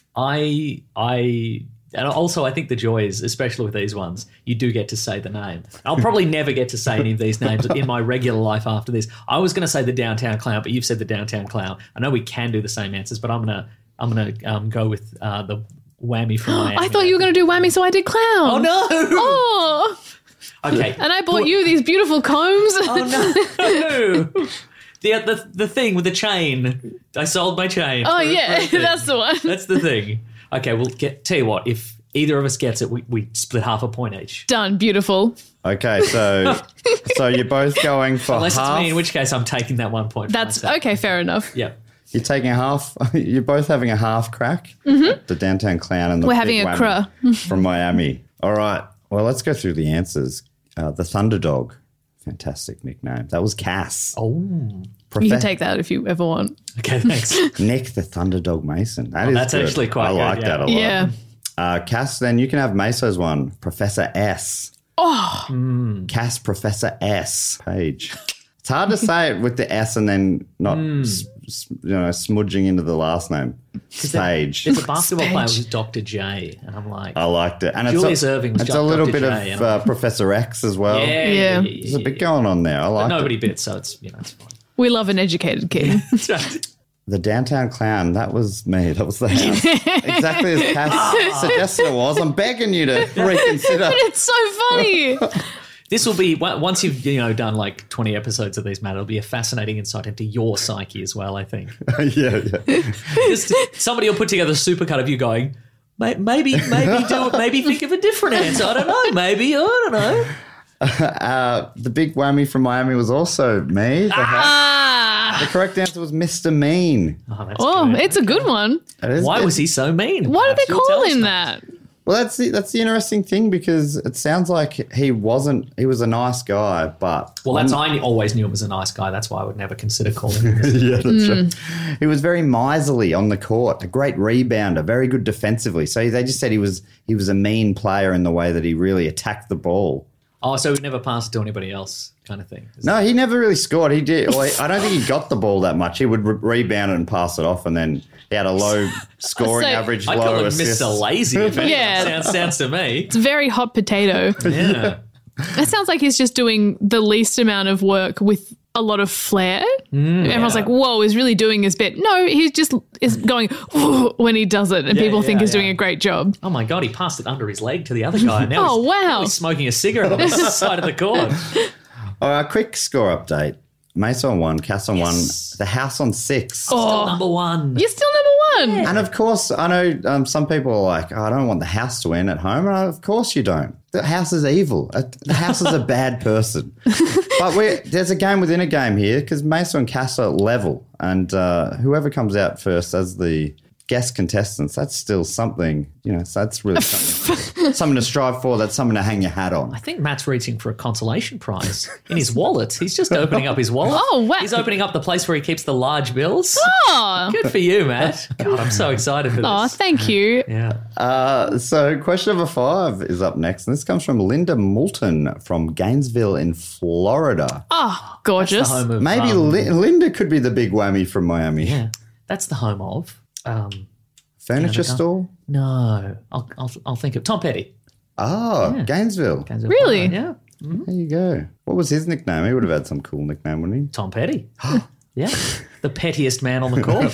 I, I, and also I think the joy is, especially with these ones, you do get to say the name. I'll probably never get to say any of these names in my regular life after this. I was going to say the Downtown Clown, but you've said the Downtown Clown. I know we can do the same answers, but I'm gonna, I'm gonna um, go with uh, the Whammy from Miami. I thought you were going to do Whammy, so I did Clown. Oh no! Oh, Okay. and I bought you these beautiful combs. Oh no! The, the the thing with the chain. I sold my chain. Oh, for- yeah, for a thing. that's the one. That's the thing. Okay, well, get tell you what. If either of us gets it, we, we split half a point each. Done. Beautiful. Okay, so so you're both going for Unless half. it's me, in which case I'm taking that one point. for That's myself. okay. Fair enough. Yeah. You're taking a half. You're both having a half crack. Mm-hmm. The Downtown Clown and the We're Big having a Whammy cruh. from Miami. All right. Well, let's go through the answers. Uh, the Thunderdog, fantastic nickname. That was Cass. Oh. Profe- You can take that if you ever want. Okay. Thanks. Nick the Thunderdog Mason. That is that's good. actually quite I good, like yeah. that a lot. Yeah. Uh, Cass, then you can have Meso's one. Professor S. Oh. Cass Professor S. Page. It's hard to say it with the S and then not, s- s- you know, smudging into the last name. Page. There's a basketball player who's Doctor J, and I'm like, I liked it. And Julius it's a, Erving was It's Doc- a little Doctor bit J, of and I'm uh, Professor X as well. yeah, Yeah. yeah, yeah, There's a bit going on there. I But like nobody it. bit, so it's you know it's fine. We love an educated kid. The Downtown Clown, that was me. That was the house. Exactly as Cass suggested it was. I'm begging you to reconsider. It's so funny. This will be on- once you've you know done like twenty episodes of these, Matt. It'll be a fascinating insight into your psyche as well. I think yeah, yeah. Just, somebody will put together a supercut of you going, "May- maybe, maybe do it. Maybe think of a different answer. I don't know. Maybe I don't know. Uh, the Big Whammy from Miami was also me. The, Ah. the correct answer was Mister Mean. Oh, that's Oh, good. it's a good one. It is Why good. was he so mean? Why did Perhaps they you'll call tell us, him Matt. that? Well, that's the that's the interesting thing because it sounds like he wasn't. He was a nice guy, but Well, that's I always knew him as a nice guy. That's why I would never consider calling him this. yeah, that's right. He was very miserly on the court, a great rebounder, very good defensively. So they just said he was he was a mean player in the way that he really attacked the ball. Oh, so he'd never pass it to anybody else, kind of thing. Is No, he never really scored. He did. Well, I don't think he got the ball that much. He would re- rebound it and pass it off, and then he had a low scoring So- average, I low call him assist. Mister Lazy. If anything. Yeah. sounds sounds to me. It's very hot potato. Yeah. It sounds like he's just doing the least amount of work with a lot of flair. Mm, Everyone's yeah. like, whoa, he's really doing his bit. No, he just is going when he does it, and yeah, people yeah, think he's yeah. doing a great job. Oh my God, he passed it under his leg to the other guy. Now oh, he's, wow. Now he's smoking a cigarette on the side of the court. All right, quick score update. Mace on one, Cass on yes. one, the house on six. Oh, still number one. You're still number one. Yeah. And of course, I know um, some people are like, oh, I don't want the house to win at home. And I, of course you don't. The house is evil. The house is a bad person. But we're, there's a game within a game here because Mace and Cass are level. And uh, whoever comes out first as the guest contestants, that's still something, you know, so that's really something, something to strive for. That's something to hang your hat on. I think Matt's reaching for a consolation prize in his wallet. He's just opening up his wallet. Oh, wow. He's opening up the place where he keeps the large bills. Oh. Good for you, Matt. God, I'm so excited for this. Oh, thank you. Yeah. Uh, so question number five is up next. And this comes from Linda Moulton from Gainesville in Florida. Oh, gorgeous. That's the home of, Maybe um, Li- Linda could be the big whammy from Miami. Yeah. That's the home of... Um, Furniture store? No. I'll, I'll I'll think of Tom Petty. Oh, yeah. Gainesville. Gainesville. Really? Yeah. Mm-hmm. There you go. What was his nickname? He would have had some cool nickname, wouldn't he? Tom Petty. Yeah. The pettiest man on the court.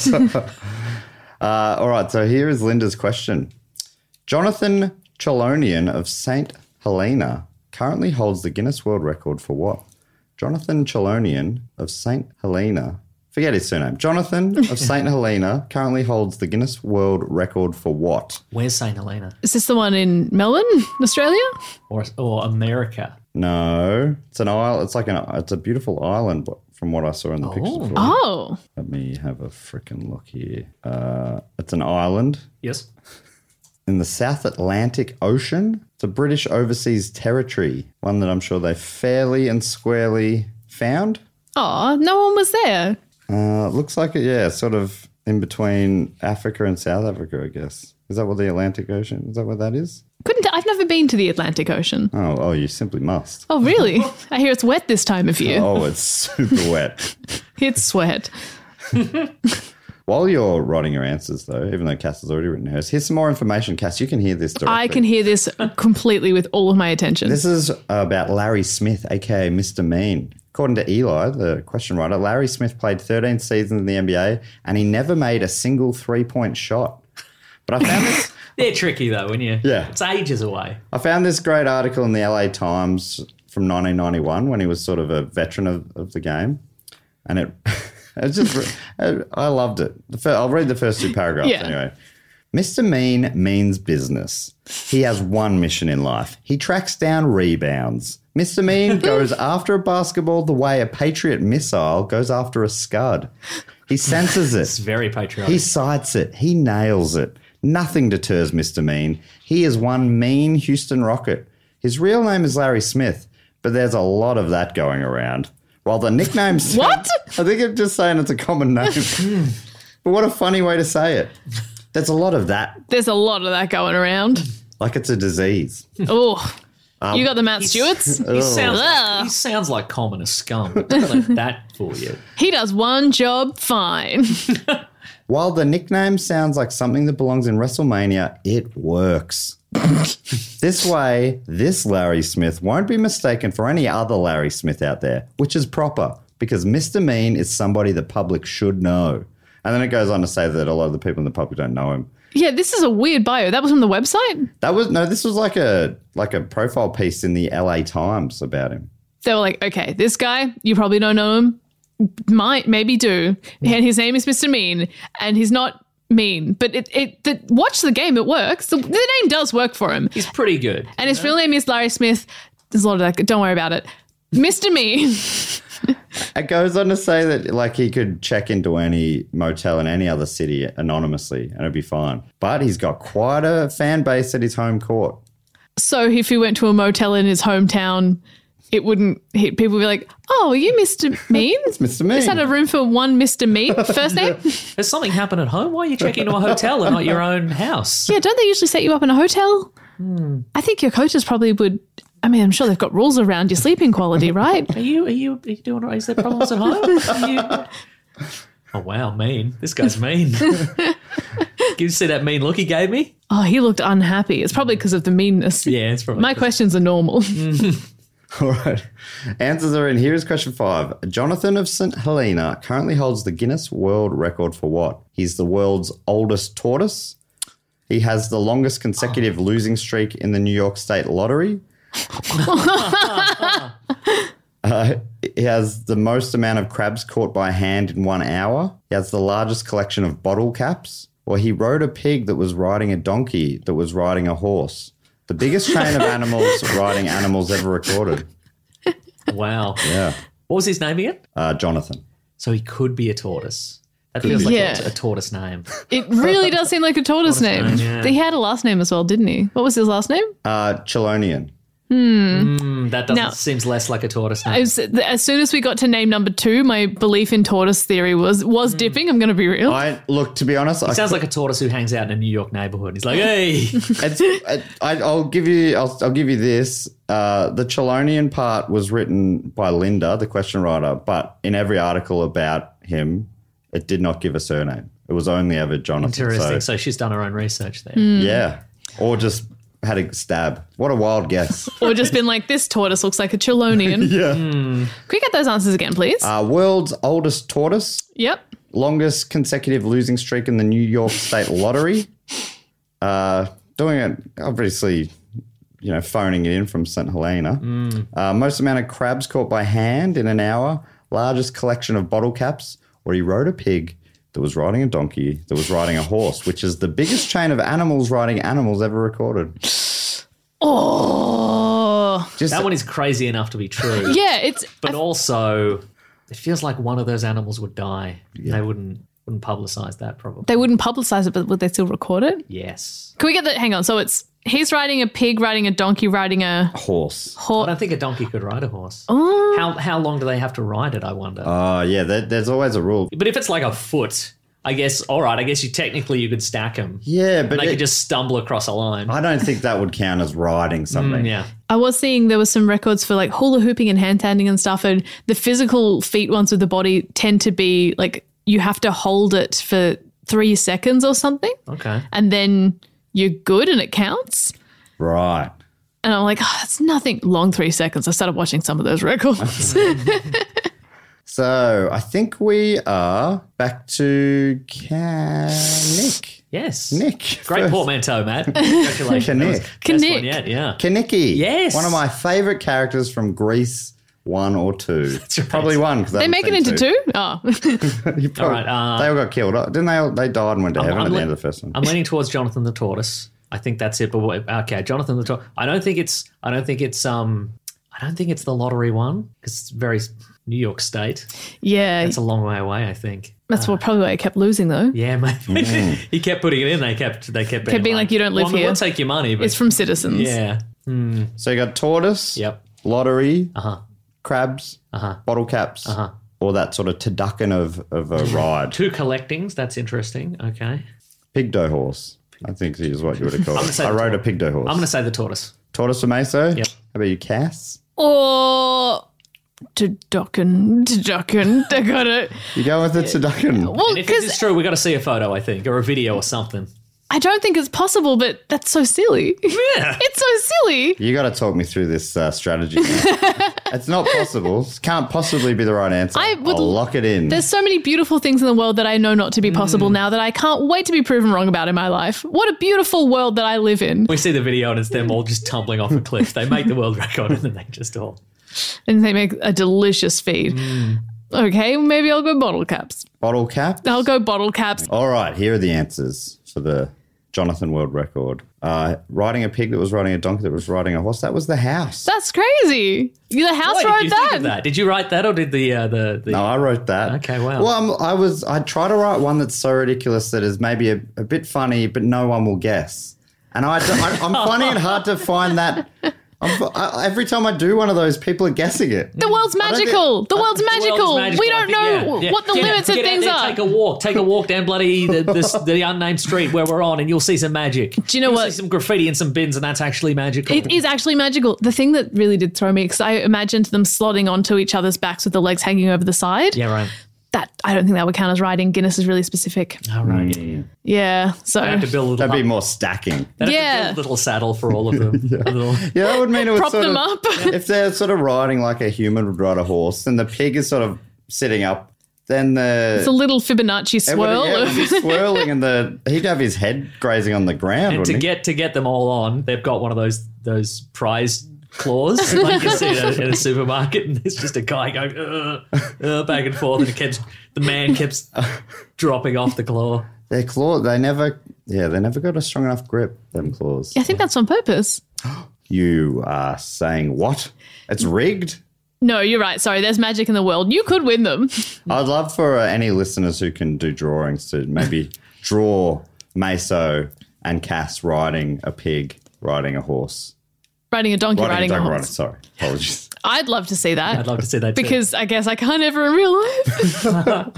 uh, all right, so here is Linda's question. Jonathan Chelonian of Saint Helena currently holds the Guinness World Record for what? Jonathan Chelonian of Saint Helena, forget his surname, Jonathan of Saint Helena currently holds the Guinness World Record for what? Where's Saint Helena? Is this the one in Melbourne, Australia? Or or America? No, it's an isle. It's like an. It's a beautiful island from what I saw in the Oh. pictures. Oh. Let me have a freaking look here. Uh, it's an island Yes. in the South Atlantic Ocean. It's a British overseas territory, one that I'm sure they fairly and squarely found. Oh, no one was there. Uh, looks like it, yeah, sort of in between Africa and South Africa, I guess. Is that what the Atlantic Ocean, is that what that is? Couldn't I've never been to the Atlantic Ocean. Oh, oh, you simply must. Oh, really? I hear it's wet this time of year. Oh, it's super wet. It's sweat. While you're writing your answers, though, even though Cass has already written hers, here's some more information, Cass. You can hear this directly. I can hear this completely with all of my attention. This is about Larry Smith, a k a. Mister Mean. According to Eli, the question writer, Larry Smith played thirteen seasons in the N B A and he never made a single three-point shot. But I found this... They're tricky, though, when you... Yeah. It's ages away. I found this great article in the L A Times from nineteen ninety-one when he was sort of a veteran of, of the game. And it... It's just, I loved it. The first, I'll read the first two paragraphs Yeah. anyway. Mister Mean means business. He has one mission in life. He tracks down rebounds. Mister Mean goes after a basketball the way a Patriot missile goes after a Scud. He senses It's it. very patriotic. He sights it. He nails it. Nothing deters Mister Mean. He is one mean Houston Rocket. His real name is Larry Smith, but there's a lot of that going around. While the nickname's... What? I think I'm just saying it's a common name. But what a funny way to say it. There's a lot of that. There's a lot of that going around. Like it's a disease. Oh, you got the Matt Stewarts? He sounds, like, Ugh. he sounds like communist scum. Don't let that fool you. He does one job fine. While the nickname sounds like something that belongs in WrestleMania, it works. This way, this Larry Smith won't be mistaken for any other Larry Smith out there, which is proper, because Mister Mean is somebody the public should know. And then it goes on to say that a lot of the people in the public don't know him. Yeah, this is a weird bio. That was from the website? That was no, this was like a like a profile piece in the L A Times about him. They were like, okay, this guy, you probably don't know him. Might, maybe do. And his name is Mister Mean, and he's not mean. But it, it the, watch the game, it works. The, the name does work for him. He's pretty good. And his real name is Larry Smith. There's a lot of that. Don't worry about it. Mister Mean. It goes on to say that like he could check into any motel in any other city anonymously and it'd be fine. But he's got quite a fan base at his home court. So if he went to a motel in his hometown, it wouldn't, he, people would be like, oh, are you Mister Mean? It's Mister Mean. Is that a room for one Mister Mean? First name? Has something happened at home? Why are you checking into a hotel and not your own house? Yeah, don't they usually set you up in a hotel? Hmm. I think your coaches probably would. I mean, I'm sure they've got rules around your sleeping quality, right? Are you, are you, are you doing all right? Is there problems at home? Are you... Oh, wow, mean. This guy's mean. Can you see that mean look he gave me? Oh, he looked unhappy. It's probably because of the meanness. Yeah, it's probably. My questions are normal. All right. Answers are in. Here's question five. Jonathan of Saint Helena currently holds the Guinness World Record for what? He's the world's oldest tortoise. He has the longest consecutive oh. losing streak in the New York State Lottery. uh, he has the most amount of crabs caught by hand in one hour. He has the largest collection of bottle caps. Or he rode a pig that was riding a donkey that was riding a horse. The biggest chain of animals riding animals ever recorded. Wow. Yeah. What was his name again? Uh, Jonathan. So he could be a tortoise. That Could feels be. like Yeah. a, a tortoise name. It really does seem like a tortoise, Tortoise name. name, yeah. He had a last name as well, didn't he? What was his last name? Uh, Chelonian. Mm, that doesn't Now- seems less like a tortoise name. I was, as soon as we got to name number two, my belief in tortoise theory was was dipping. I'm going to be real. I look, to be honest, I He sounds like a tortoise who hangs out in a New York neighborhood. He's like, hey. It's, I, I'll give you. I'll, I'll give you this. Uh, the Chelonian part was written by Linda, the question writer, but in every article about him, it did not give a surname. It was only ever Jonathan. Interesting. So, So she's done her own research there. yeah, or just had a stab. What a wild guess. Or just been like, this tortoise looks like a Chelonian. Yeah. Can we get those answers again, please? Uh, world's oldest tortoise, Yep. longest consecutive losing streak in the New York State Lottery. Uh, doing it, obviously, you know, phoning it in from Saint Helena. Uh, most amount of crabs caught by hand in an hour. Largest collection of bottle caps. Or he rode a pig that was riding a donkey that was riding a horse, which is the biggest chain of animals riding animals ever recorded. Oh. Just That one is crazy enough to be true. Yeah, it's. But also, it feels like one of those animals would die. They wouldn't wouldn't publicize that probably. They wouldn't publicize it, but would they still record it? Yes. Can we get that? Hang on. So it's he's riding a pig, riding a donkey, riding a horse. I horse. don't think a donkey could ride a horse. Oh. How how long do they have to ride it, I wonder? Oh, yeah, there, there's always a rule. but if it's like a foot, I guess, all right, I guess you technically you could stack them. Yeah, but And they it- could just stumble across a line. I don't think that would count as riding something. Mm, yeah. I was seeing there was some records for like hula hooping and hand standing and stuff, and the physical feat ones with the body tend to be like you have to hold it for three seconds or something, Okay. and then you're good and it counts. Right. And I'm like, oh, that's nothing. Long three seconds. I started watching some of those records. So I think we are back to Ca- Nick. Yes. Nick. Great first. portmanteau, Matt. Congratulations. That was Nick. the best Nick. one yet, yeah. Kaniki. Yes. One of my favourite characters from Grease one or two. That's right. Probably one. 'cause I They haven't make it seen into two? Oh. You probably- All right, uh, they all got killed. Didn't they? All, they died and went to heaven at the le- end of the first one. I'm leaning towards Jonathan the Tortoise. I think that's it. But what, okay, Jonathan the Tortoise. I don't think it's. I don't think it's. Um. I don't think it's the lottery one because it's very New York State. Yeah. It's a long way away. I think. That's what probably why I kept losing though. Yeah, maybe. Mm. he kept putting it in. They kept. They kept, Kept being like, "You don't live well, I mean, here." We'll take your money. But It's from Citizens. yeah. So you got tortoise, Yep. lottery, Uh-huh. crabs, Uh-huh. bottle caps, Uh-huh. or that sort of turducken of, of a ride. Two collectings. That's interesting. Okay. Pig dough horse, I think is what you would have called gonna it. say I the rode a tor- pig dough horse. I'm going to say the tortoise. Tortoise or Meso? Yep. How about you, Cass? Or Turducken, Turducken. I got it. You go with the turducken. Well, And if this is because true, we got to see a photo, I think, or a video or something. I don't think it's possible, but that's so silly. Yeah. It's so silly. You got to talk me through this uh, strategy. It's not possible. Can't possibly be the right answer. I would- I'll lock it in. There's so many beautiful things in the world that I know not to be Mm. possible now that I can't wait to be proven wrong about in my life. What a beautiful world that I live in. We see the video and it's them all just tumbling off a cliff. They make the world record and then they just all. And they make a delicious feed. Mm. Okay, maybe I'll go bottle caps. Bottle cap? I'll go bottle caps. All right, here are the answers for the Jonathan World Record. Uh, riding a pig that was riding a donkey that was riding a horse. That was the house. That's crazy. The house Why wrote did you that. think of that? Did you write that or did the uh, the, the No, I wrote that. Okay, wow. Well, I'm, I was. I try to write one that's so ridiculous that is maybe a, a bit funny, but no one will guess. And I, I I'm finding it hard to find that. I'm, I, every time I do one of those, people are guessing it. The world's don't think- magical. The world's magical. world's magical. We I don't think, know yeah, yeah. what the Get out- limits of get out things there, are. Take a walk. Take a walk down bloody the, the, the unnamed street where we're on and you'll see some magic. Do you know You'll what? See some graffiti and some bins and that's actually magical. It is actually magical. The thing that really did throw me, because I imagined them slotting onto each other's backs with the legs hanging over the side. Yeah, right. that I don't think that would count as riding. Guinness is really specific. All right. Mm. Yeah. So I have to build a little That'd be more stacking. They'd have Yeah. to build a little saddle for all of them. A little, Yeah, that would mean it would prop sort them of, up. if they're sort of riding like a human would ride a horse, and the pig is sort of sitting up, then the It's a little Fibonacci it would, swirl. yeah, it would be swirling, and the he'd have his head grazing on the ground. and wouldn't to he? get to get them all on, they've got one of those those prize claws like you see in a, in a supermarket, and there's just a guy going uh, uh, back and forth, and it keeps the man keeps dropping off the claw. Their claw, they never, yeah, they never got a strong enough grip. Them claws. I think that's on purpose. You are saying what? It's rigged. No, you're right. Sorry, there's magic in the world. You could win them. I'd love for uh, any listeners who can do drawings to maybe draw Meso and Cass riding a pig, riding a horse. Riding a donkey, riding, riding, a a horse. Riding, sorry, apologies. I'd love to see that. I'd love to see that too. Because I guess I can't ever in real life.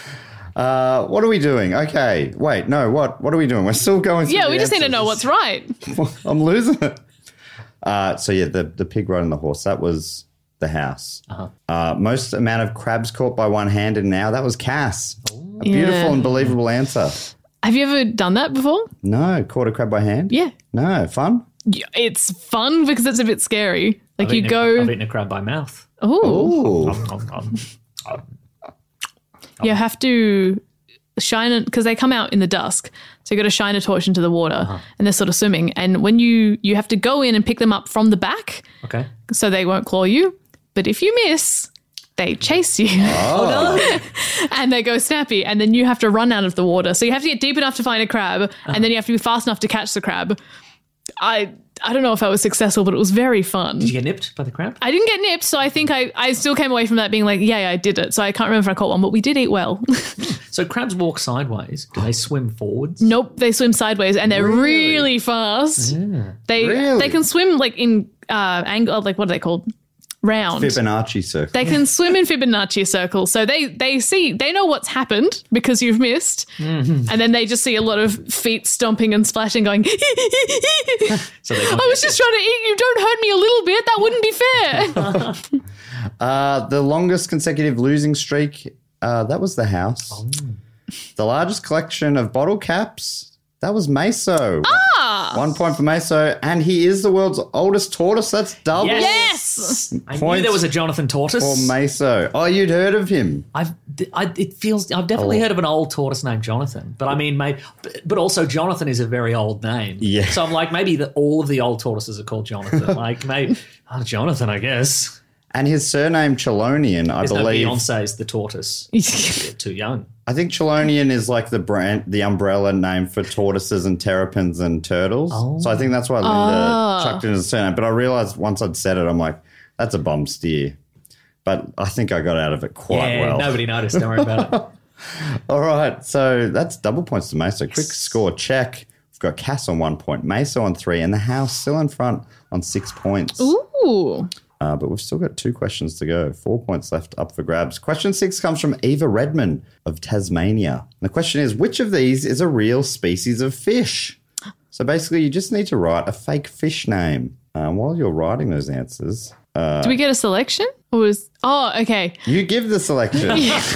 Uh, what are we doing? Okay, wait, no, what? What are we doing? We're still going through Yeah, the we just need to answers. know what's right. I'm losing it. Uh, so yeah, the, the pig riding the horse, that was the house. Uh-huh. Uh, most amount of crabs caught by one hand in an hour, that was Cass. A beautiful Yeah. and believable answer. Have you ever done that before? No, caught a crab by hand? Yeah. No, fun? Yeah, it's fun because it's a bit scary. Like I've you eaten go, A, I've eaten a crab by mouth. oh, Ooh. Um, um, um, you have to shine it because they come out in the dusk. So you got to shine a torch into the water, Uh-huh. and they're sort of swimming. And when you you have to go in and pick them up from the back, okay. so they won't claw you. But if you miss, they chase you. Oh. And they go snappy, and then you have to run out of the water. So you have to get deep enough to find a crab, Uh-huh. and then you have to be fast enough to catch the crab. I I don't know if I was successul, but it was very fun. Did you get nipped by the crab? I didn't get nipped, so I think I, I still came away from that being like, yeah, yeah, I did it. So I can't remember if I caught one, but we did eat well. So crabs walk sideways. Do they swim forwards? Nope, they swim sideways, and they're really, fast. They Really? they can swim like in uh angle, like what are they called? Round. Fibonacci circle. They can swim in Fibonacci circles. So they they see, they know what's happened because you've missed. Mm-hmm. And then they just see a lot of feet stomping and splashing going, So they go, I was just trying to eat you. Don't hurt me a little bit. That wouldn't be fair. Uh, the longest consecutive losing streak, uh, that was the house. Oh. The largest collection of bottle caps, that was Meso. Ah! One point for Meso, and he is the world's oldest tortoise. That's double Yes. I knew points there was a Jonathan Tortoise. for Meso. Oh, you'd heard of him. I've, I, it feels I've definitely Oh. heard of an old tortoise named Jonathan, but I mean, maybe, but also Jonathan is a very old name. Yeah. So I'm like, maybe the, all of the old tortoises are called Jonathan. Like, maybe oh, Jonathan, I guess. And his surname, Chelonian, I There's no believe. Beyonce's the tortoise. They're too young. I think Chelonian is like the brand, the umbrella name for tortoises and terrapins and turtles. So I think that's why Linda chucked it as a surname. But I realized once I'd said it, I'm like, that's a bomb steer. But I think I got out of it quite yeah, well. nobody noticed. Don't worry about it. All right, so that's double points to Meso. Quick score check. We've got Cass on one point, Meso on three, and the house still in front on six points. Ooh. Uh, but we've still got two questions to go. Four points left up for grabs. Question six comes from Eva Redman of Tasmania. And the question is, which of these is a real species of fish? So basically, you just need to write a fake fish name. Um, while you're writing those answers, Do we get a selection? Or was oh, okay. you give the selection.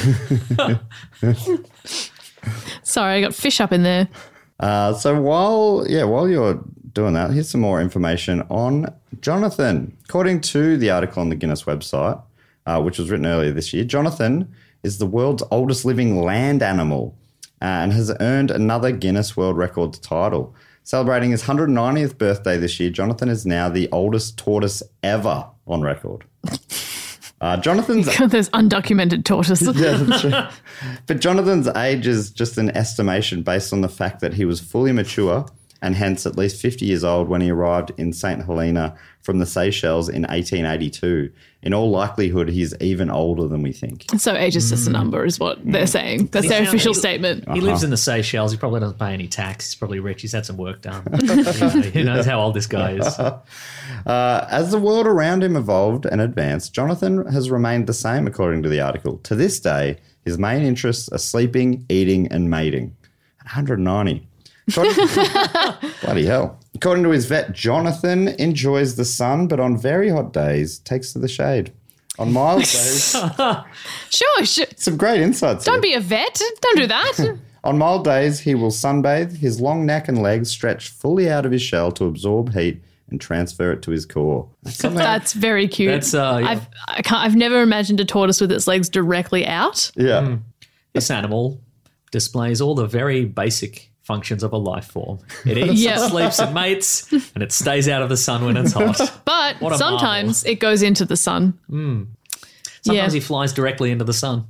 Sorry, I got fish up in there. Uh, so while yeah, while you're doing that, here's some more information on Jonathan. According to the article on the Guinness website, uh, which was written earlier this year, Jonathan is the world's oldest living land animal uh, and has earned another Guinness World Records title. Celebrating his one hundred ninetieth birthday this year, Jonathan is now the oldest tortoise ever on record. Uh, Jonathan's There's undocumented tortoises. yeah, that's true. But Jonathan's age is just an estimation based on the fact that he was fully mature and hence at least fifty years old when he arrived in Saint Helena from the Seychelles in eighteen eighty-two. In all likelihood, he's even older than we think. So age is just a number is what they're saying. That's their He- official he- statement. He lives in the Seychelles. He probably doesn't pay any tax. He's probably rich. He's had some work done. Who knows how old this guy is? Uh, as the world around him evolved and advanced, Jonathan has remained the same, according to the article. To this day, his main interests are sleeping, eating, and mating. one hundred ninety. Bloody hell. According to his vet, Jonathan enjoys the sun, but on very hot days takes to the shade. On mild days, Shush. some great insights. Don't here. be a vet. Don't do that. On mild days, he will sunbathe, his long neck and legs stretched fully out of his shell to absorb heat and transfer it to his core. That's very cute. That's, uh, yeah. I've I can't, I've never imagined a tortoise with its legs directly out. Yeah. Mm. This animal displays all the very basic functions of a life form. It eats, Yeah. it sleeps, it mates, and it stays out of the sun when it's hot. But What a sometimes it goes into the sun. Sometimes Yeah. he flies directly into the sun.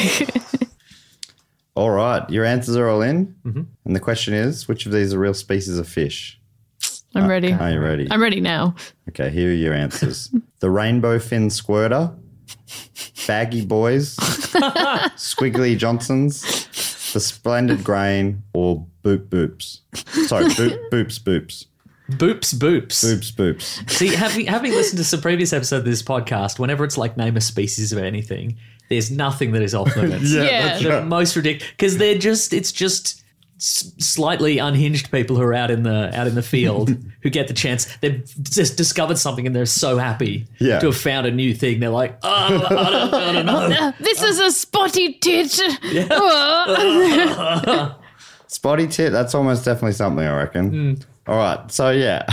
All right. Your answers are all in. Mm-hmm. And the question is, which of these are real species of fish? I'm ready. Are you ready? I'm ready now. Okay, here are your answers. The rainbow fin squirter, baggy boys, squiggly Johnsons, the splendid grain, or boop boops. Sorry, boop, boops boops. Boops, boops. Boops boops. See, having, having listened to some previous episodes of this podcast, whenever it's like name a species of anything, there's nothing that is off limits. Yeah, Yeah. that's The right. most ridiculous, because they're just, it's just s- slightly unhinged people who are out in the out in the field who get the chance. They've just discovered something and they're so happy Yeah. to have found a new thing. They're like, oh, I don't, I don't know. Uh, this is a spotty tit. Oh. Spotty tit, that's almost definitely something, I reckon. All right, so yeah.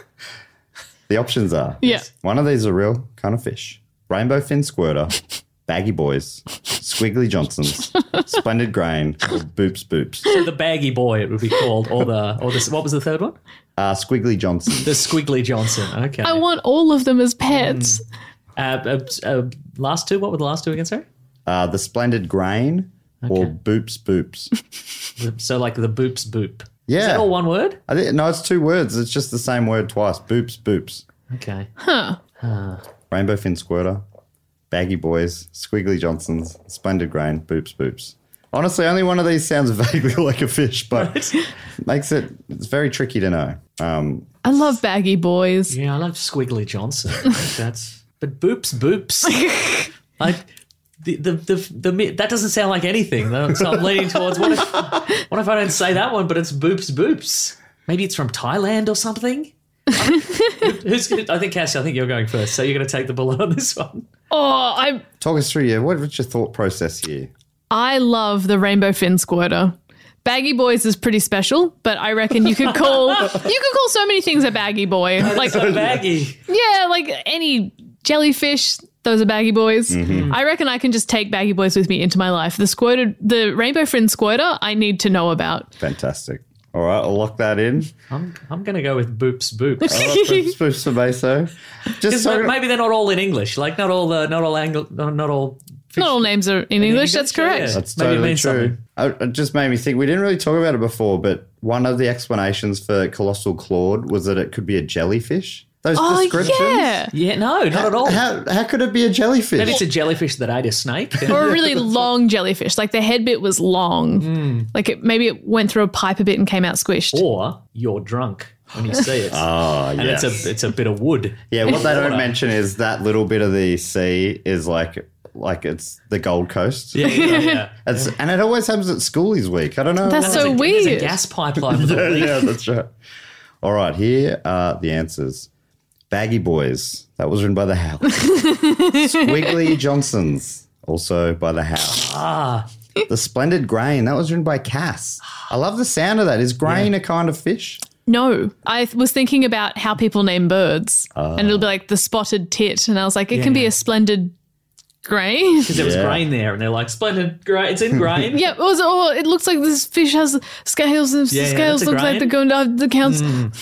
The options are Yeah. one of these are real kind of fish. Rainbow fin squirter, baggy boys, squiggly Johnsons, splendid grain, or boops boops. So the baggy boy, it would be called, or the, or the, what was the third one? Uh, squiggly Johnsons. The Squiggly Johnson. Okay. I want all of them as pets. uh, uh, uh, last two, what were the last two again, sorry? Uh, the splendid grain, or boops boops. So like the boops boop. Yeah. Is that all one word? I think, no, it's two words. It's just the same word twice. Boops boops. Okay. Rainbow fin squirter, baggy boys, squiggly Johnsons, splendid grain, boops boops. Honestly, only one of these sounds vaguely like a fish, but makes it it's very tricky to know. Um, I love baggy boys. Yeah, I love Squiggly Johnson. I think that's but boops boops. Like the the the, the the that doesn't sound like anything. So I'm leaning towards what if what if I don't say that one, but it's boops boops. Maybe it's from Thailand or something. Who's gonna, I think Cassie, I think you're going first, so you're going to take the bullet on this one. Oh, I talk us through, yeah. What, what's your thought process here? I love the rainbow fin squirter. Baggy boys is pretty special, but I reckon you could call you could call so many things a baggy boy. Like So baggy. yeah, like any jellyfish. Those are baggy boys. Mm-hmm. I reckon I can just take baggy boys with me into my life. The squirter, the rainbow fin squirter, I need to know about. Fantastic. All right, I'll lock that in. I'm I'm going to go with boops boops. All right, boops boops for Meso. Just Because so maybe they're not all in English. Like not all the not all Anglo, not, not all. Fish. Not all names are in English. That's English, correct. yeah. That's Maybe it totally means true. something. I- It just made me think. We didn't really talk about it before, but one of the explanations for colossal clawed was that it could be a jellyfish. Those Oh descriptions. yeah, Yeah, no, not at all. How, how could it be a jellyfish? Maybe it's a jellyfish that ate a snake. or a really long jellyfish. Like the head bit was long. Hmm. Like it, maybe it went through a pipe a bit and came out squished. Or you're drunk when you see it. Oh, and yes. it's a it's a bit of wood. Yeah, what they don't Water. mention is that little bit of the sea is like like it's the Gold Coast. Yeah, yeah, yeah. It's, and it always happens at Schoolies Week. I don't know. That's why. so There's a- weird. There's a gas pipeline. With yeah, a leak. yeah, that's right. All right, here are the answers. Baggy Boys, that was written by The House. Squiggly Johnsons, also by The House. Ah, The Splendid Grain, that was written by Cass. I love the sound of that. Is grain a kind of fish? No, I th- was thinking about how people name birds, Ah. and it'll be like the spotted tit, and I was like, it can be Yeah. a splendid grain. because there was Yeah. grain there, and they're like splendid grain. It's in grain. Yeah, it was. Oh, it looks like this fish has scales, and Yeah, the yeah, scales that's a look like grain. they're going down the counts.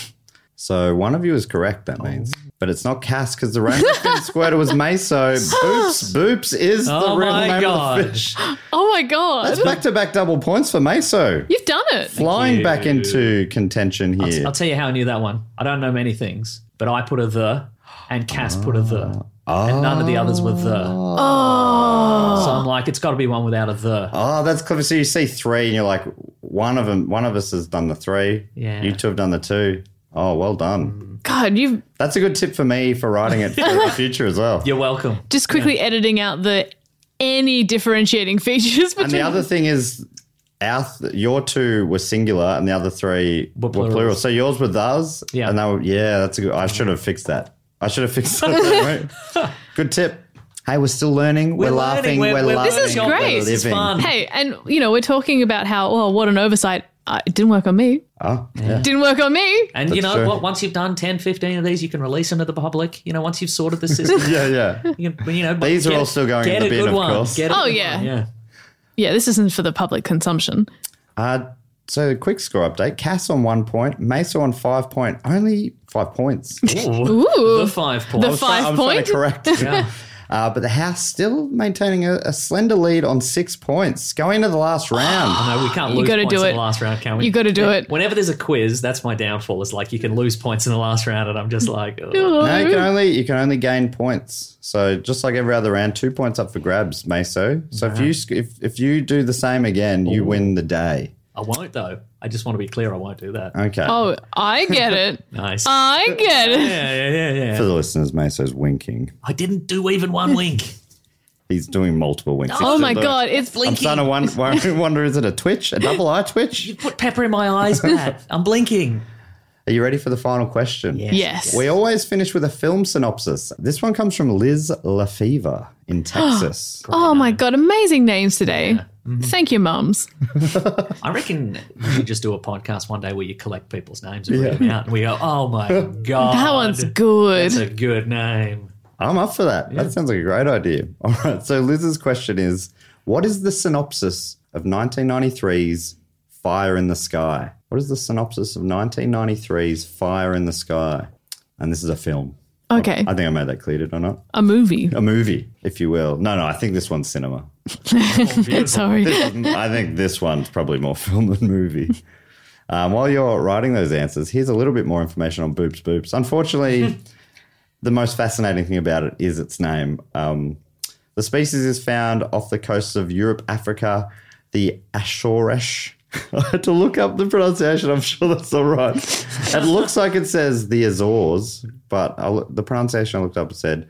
So one of you is correct, that means. But it's not Cass because the rainbow fin squirter was Meso. Boops, Boops is the Oh real my name God. of the fish. Oh my god, That's back-to-back double points for Meso. you've done it. Flying you. back into contention here. I'll tell you how I knew that one. I don't know many things, but I put a the, and Cass put a the, and none of the others were the. Oh, So I'm like, it's got to be one without a the. Oh, that's clever. So you see three, and you're like, one of them, one of us has done the three. Yeah. You two have done the two. Oh, well done. God, you've That's a good tip for me for writing it for the future as well. You're welcome. just quickly editing out the any differentiating features between And the other thing is, our th- your two were singular, and the other three were, Were plural. plurals. So yours were those, Yeah. and they were, yeah, that's a good. I should have fixed that. I should have fixed that. Right? Good tip. Hey, we're still learning. We're, We're laughing. learning. We're, We're- we're laughing. This is learning. great. We're This is living. fun. Hey, and you know, we're talking about how, oh, what an oversight. Uh, it didn't work on me. Oh, yeah. Didn't work on me. And you That's know true. what? Once you've done ten, fifteen of these, you can release them to the public. You know, once you've sorted the system. Yeah, yeah. You can, you know, These are get- all still going get in the a bin, good of one. course. Get a Oh, good yeah. one, yeah. Yeah, this isn't for the public consumption. Uh, so, quick score update. Cass on one point. Mesa on five point. Only five points. Ooh, Ooh. the five points. The five I'm trying point? to correct. Yeah. Uh, but the House still maintaining a, a slender lead on six points. Going into the last round. No, we can't You lose gotta points do in it. the last round, can we? You gotta do it. Whenever there's a quiz, that's my downfall. Is like you can lose points in the last round, and I'm just like, ugh. No, you can only you can only gain points. So just like every other round, two points up for grabs, Meso. So if you sc- if if you do the same again, you win the day. I won't though. I just want to be clear. I won't do that. Okay. Oh, I get it. Nice. I get it. yeah, yeah, yeah, yeah. For the listeners, Meso's winking. I didn't do even one wink. He's doing multiple winks. Oh my Look, God, it's I'm blinking. starting to wonder, wonder, is it a twitch? A double eye twitch? Put pepper in my eyes, Matt. I'm blinking. Are you ready for the final question? Yes. We always finish with a film synopsis. This one comes from Liz Lefevre in Texas. Oh my God, amazing names today. Thank you, mums. I reckon you should just do a podcast one day where you collect people's names and read them out, and we go, "Oh my God, That one's good. That's a good name." I'm up for that. That sounds like a great idea. All right. So Liz's question is, what is the synopsis of nineteen ninety-three's Fire in the Sky? What is the synopsis of nineteen ninety-three's Fire in the Sky? And this is a film. Okay, I think I made that clear, did I not? a movie. A movie, if you will. No, no, I think this one's cinema. Sorry. I think this one's probably more film than movie. Um, while you're writing those answers, here's a little bit more information on Boops Boops. Unfortunately, the most fascinating thing about it is its name. Um, the species is found off the coasts of Europe, Africa, the Azores. I had to look up the pronunciation. I'm sure that's all right. It looks like it says the Azores, but I, loo- the pronunciation I looked up said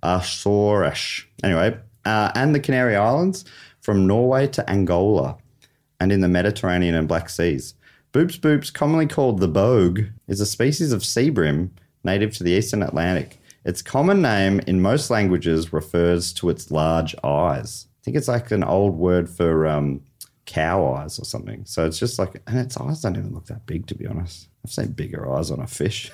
Azores. Anyway, uh, and the Canary Islands from Norway to Angola and in the Mediterranean and Black Seas. Boops Boops, commonly called the bogue, is a species of sea bream native to the eastern Atlantic. Its common name in most languages refers to its large eyes. I think it's like an old word for um, cow eyes or something. So it's just like, and its eyes don't even look that big, to be honest. I've seen bigger eyes on a fish.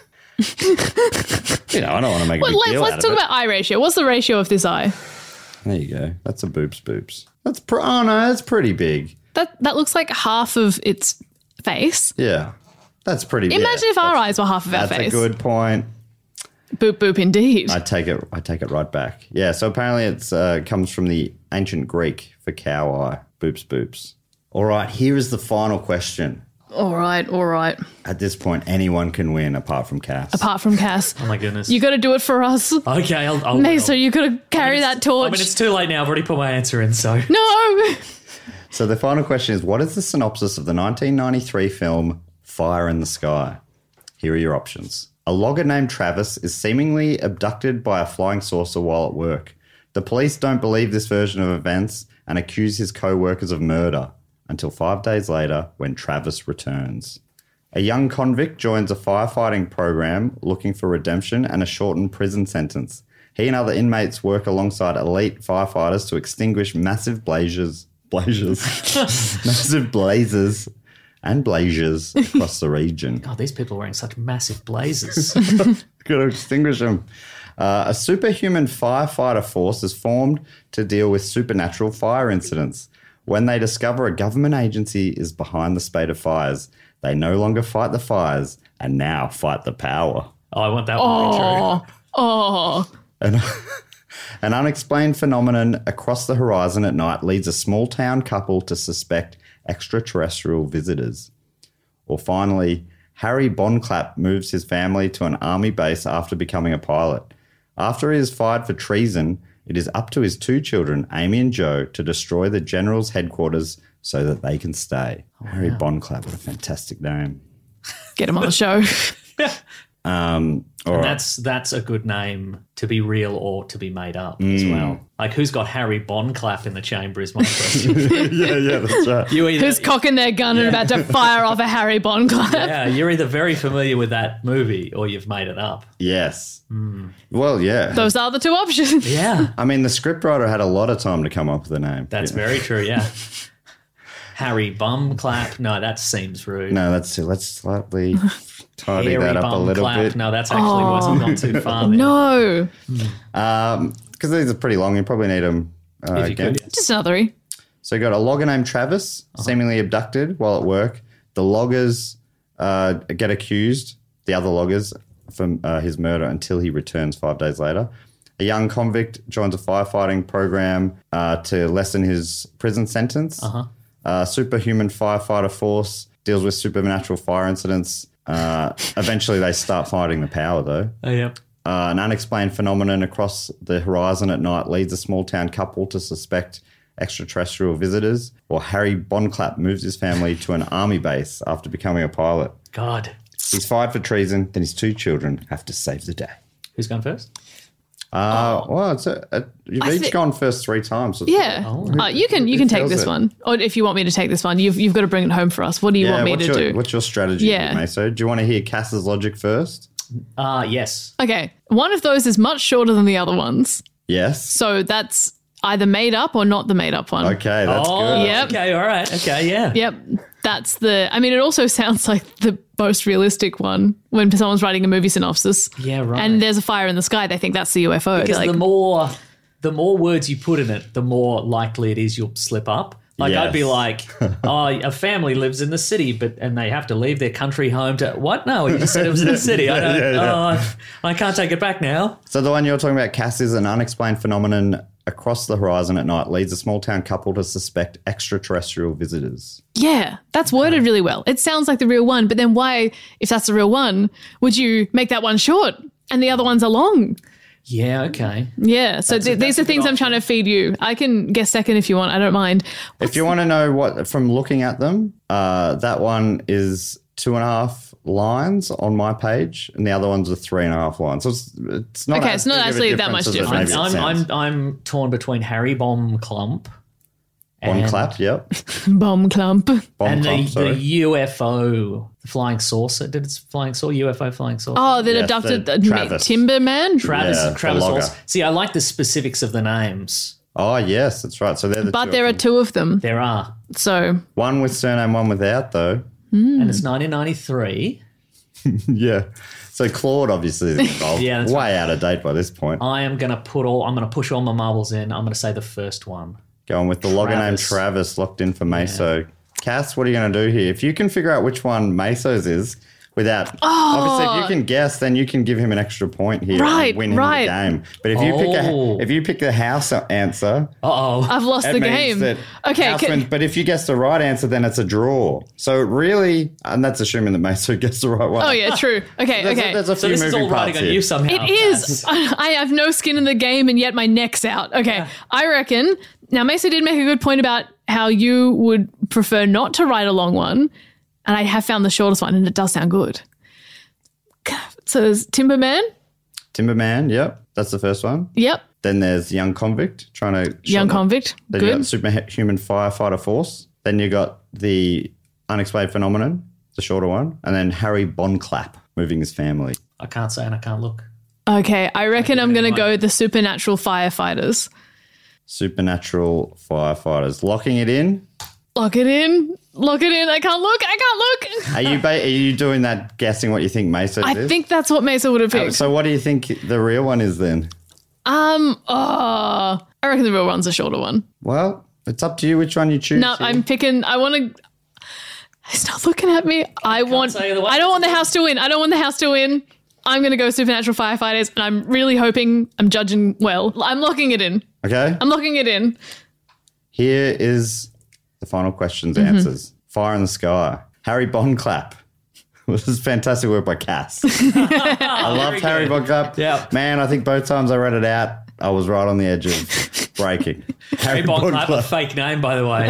You know, I don't want to make a Well, big let's deal let's out talk of it. about eye ratio. What's the ratio of this eye? There you go. That's a Boops Boops. That's pr- oh no, that's pretty big. That that looks like half of its face. Yeah, that's pretty. Imagine yeah, if our that's- eyes were half of our That's face. a good point. Boop boop, indeed. I take it. I take it right back. Yeah. So apparently, it's uh, comes from the ancient Greek for cow eye. Boops Boops. All right. Here is the final question. all right, all right. At this point, anyone can win apart from Cass. Apart from Cass, Oh my goodness. you got to do it for us. okay, I'll. I'll Mesa, I'll- you got to carry that I torch. mean, it's too late now. I've already put my answer in, so. no. So the final question is: what is the synopsis of the nineteen ninety-three film Fire in the Sky? Here are your options. A logger named Travis is seemingly abducted by a flying saucer while at work. The police don't believe this version of events and accuse his co-workers of murder until five days later when Travis returns. A young convict joins a firefighting program looking for redemption and a shortened prison sentence. He and other inmates work alongside elite firefighters to extinguish massive blazes, blazes, massive blazes and blazes across the region. God, these people are wearing such massive blazers. Got to extinguish them. Uh, a superhuman firefighter force is formed to deal with supernatural fire incidents. When they discover a government agency is behind the spate of fires, they no longer fight the fires and now fight the power. Oh, I want that one to be true. Oh, oh. An, an unexplained phenomenon across the horizon at night leads a small town couple to suspect extraterrestrial visitors. Or finally, Harry Bonclap moves his family to an army base after becoming a pilot. After he is fired for treason, it is up to his two children, Amy and Joe, to destroy the general's headquarters so that they can stay. Oh, Harry wow. Bonclap, what a fantastic name. Get him on the show. Um, All and right. that's that's a good name to be real or to be made up as well. Like, who's got Harry Bonclap in the chamber is my question. yeah, yeah, that's right. You either, Who's cocking their gun and about to fire off a Harry Bonclap? yeah, you're either very familiar with that movie or you've made it up. Yes. Well, yeah. Those are the two options. Yeah, I mean, the scriptwriter had a lot of time to come up with a name. that's Yeah. very true. Yeah, Harry Bumclap. No, that seems rude. No, that's let's slightly tidy Harry that up a little Bumclap. bit. No, that's actually wasn't gone too far. There. No. Um, because these are pretty long. You probably need them uh, If you again. could, yes. Just another three. So you got a logger named Travis, seemingly abducted while at work. The loggers uh, get accused, the other loggers, from uh, his murder until he returns five days later. A young convict joins a firefighting program uh, to lessen his prison sentence. Uh-huh. Uh, superhuman firefighter force deals with supernatural fire incidents. Uh, eventually, they start fighting the power, though. Oh, yeah. Uh, an unexplained phenomenon across the horizon at night leads a small town couple to suspect extraterrestrial visitors, while Harry Bonclap moves his family to an army base after becoming a pilot. God. He's fired for treason, then his two children have to save the day. Who's going first? Uh, Well, it's a, a, you've I each thi- gone first three times. So it's- Yeah. Uh, you can you can take feels this it? one. Or if you want me to take this one, you've you've got to bring it home for us. What do you Yeah, want me what's to your, do? What's your strategy, Yeah. Meso? Do you want to hear Cass's logic first? Uh, yes. Okay. One of those is much shorter than the other ones. Yes. So that's either made up or not the made up one. Okay, that's oh, good. Yep. Okay, all right. Okay, yeah. Yep. That's the I mean it also sounds like the most realistic one when someone's writing a movie synopsis. Yeah, right. And there's a fire in the sky, they think that's the U F O. They're Because like, the more the more words you put in it, the more likely it is you'll slip up. Like I'd be Yes. like, oh, a family lives in the city, but and they have to leave their country home to what? No, you just said it was in the city. I don't. Yeah, yeah. Oh, I can't take it back now. So the one you're talking about, Cass, is an unexplained phenomenon across the horizon at night leads a small town couple to suspect extraterrestrial visitors. yeah, that's worded really well. It sounds like the real one, but then why, if that's the real one, would you make that one short and the other ones are long? Yeah. Okay. Yeah, so That's a- th- these that's are a good things I'm option. trying to feed you. I can guess second if you want. I don't mind. If you want to know what, from looking at them, uh, that one is two and a half lines on my page, and the other ones are three and a half lines. So it's, it's not Okay, as it's not big of a actually that much as it difference. maybe it I'm, sounds. I'm I'm torn between Harry Bomb Clump One and, clap, yep. Bomb clump. Bomb and clump, the, sorry. the U F O, the flying saucer. Did it flying saucer? U F O flying saucer. Oh, that Yes, abducted the the Travis. Timberman? Travis, Yeah, the Travis. logger. Saucer. See, I like the specifics of the names. Oh, yes, that's right. So they're the But two there are of them. two of them. There are, So, One with surname, one without, though. and it's nineteen ninety-three. Yeah. So Claude obviously is involved. Yeah, that's way out of date by this point. I am gonna put all. I'm gonna push all my marbles in. I'm gonna say the first one. Going with the logger named Travis. Travis locked in for Meso. Cass, what are you going to do here? If you can figure out which one Meso's is without, obviously, if you can guess, then you can give him an extra point here Right, and win him right. the game. But if you pick Oh. a if you pick the house answer, Uh oh. I've lost that the means game. that Okay, house ca- wins. But if you guess the right answer, then it's a draw. So really, and that's assuming that Meso gets the right one. oh yeah, true. Okay, There's, okay. a, there's a So few this is moving all parts riding on here. you somehow. It is. I have no skin in the game, and yet my neck's out. Okay, I reckon. Now, Mesa did make a good point about how you would prefer not to write a long one, and I have found the shortest one, and it does sound good. So there's Timberman. Timberman, yep, that's the first one. Yep. Then there's Young Convict trying to Young shut up. Convict. Then you got Good. Superhuman Firefighter Force. Then you got the Unexplained Phenomenon, the shorter one, and then Harry Bonclap moving his family. I can't say and I can't look. Okay, I reckon I'm going to mind. go the Supernatural Firefighters. Supernatural Firefighters. Locking it in. Lock it in. Lock it in. I can't look. I can't look. Are you ba- are you doing that guessing what you think Mesa I is? think that's what Mesa would have picked. So what do you think the real one is then? Um, oh, I reckon the real one's a shorter one. Well, it's up to you which one you choose. No, here. I'm picking. I want to. He's not looking at me. I want. say either way. I don't want the house to win. I don't want the house to win. I'm going to go Supernatural Firefighters, and I'm really hoping I'm judging well. I'm locking it in. Okay. I'm locking it in. Here is the final questions Mm-hmm. answers. Fire in the Sky. Harry Bonclap. This is fantastic work by Cass. I love Harry Bonclap. Yeah. Man, I think both times I read it out, I was right on the edge of breaking. Harry Bonclap, a fake name, by the way.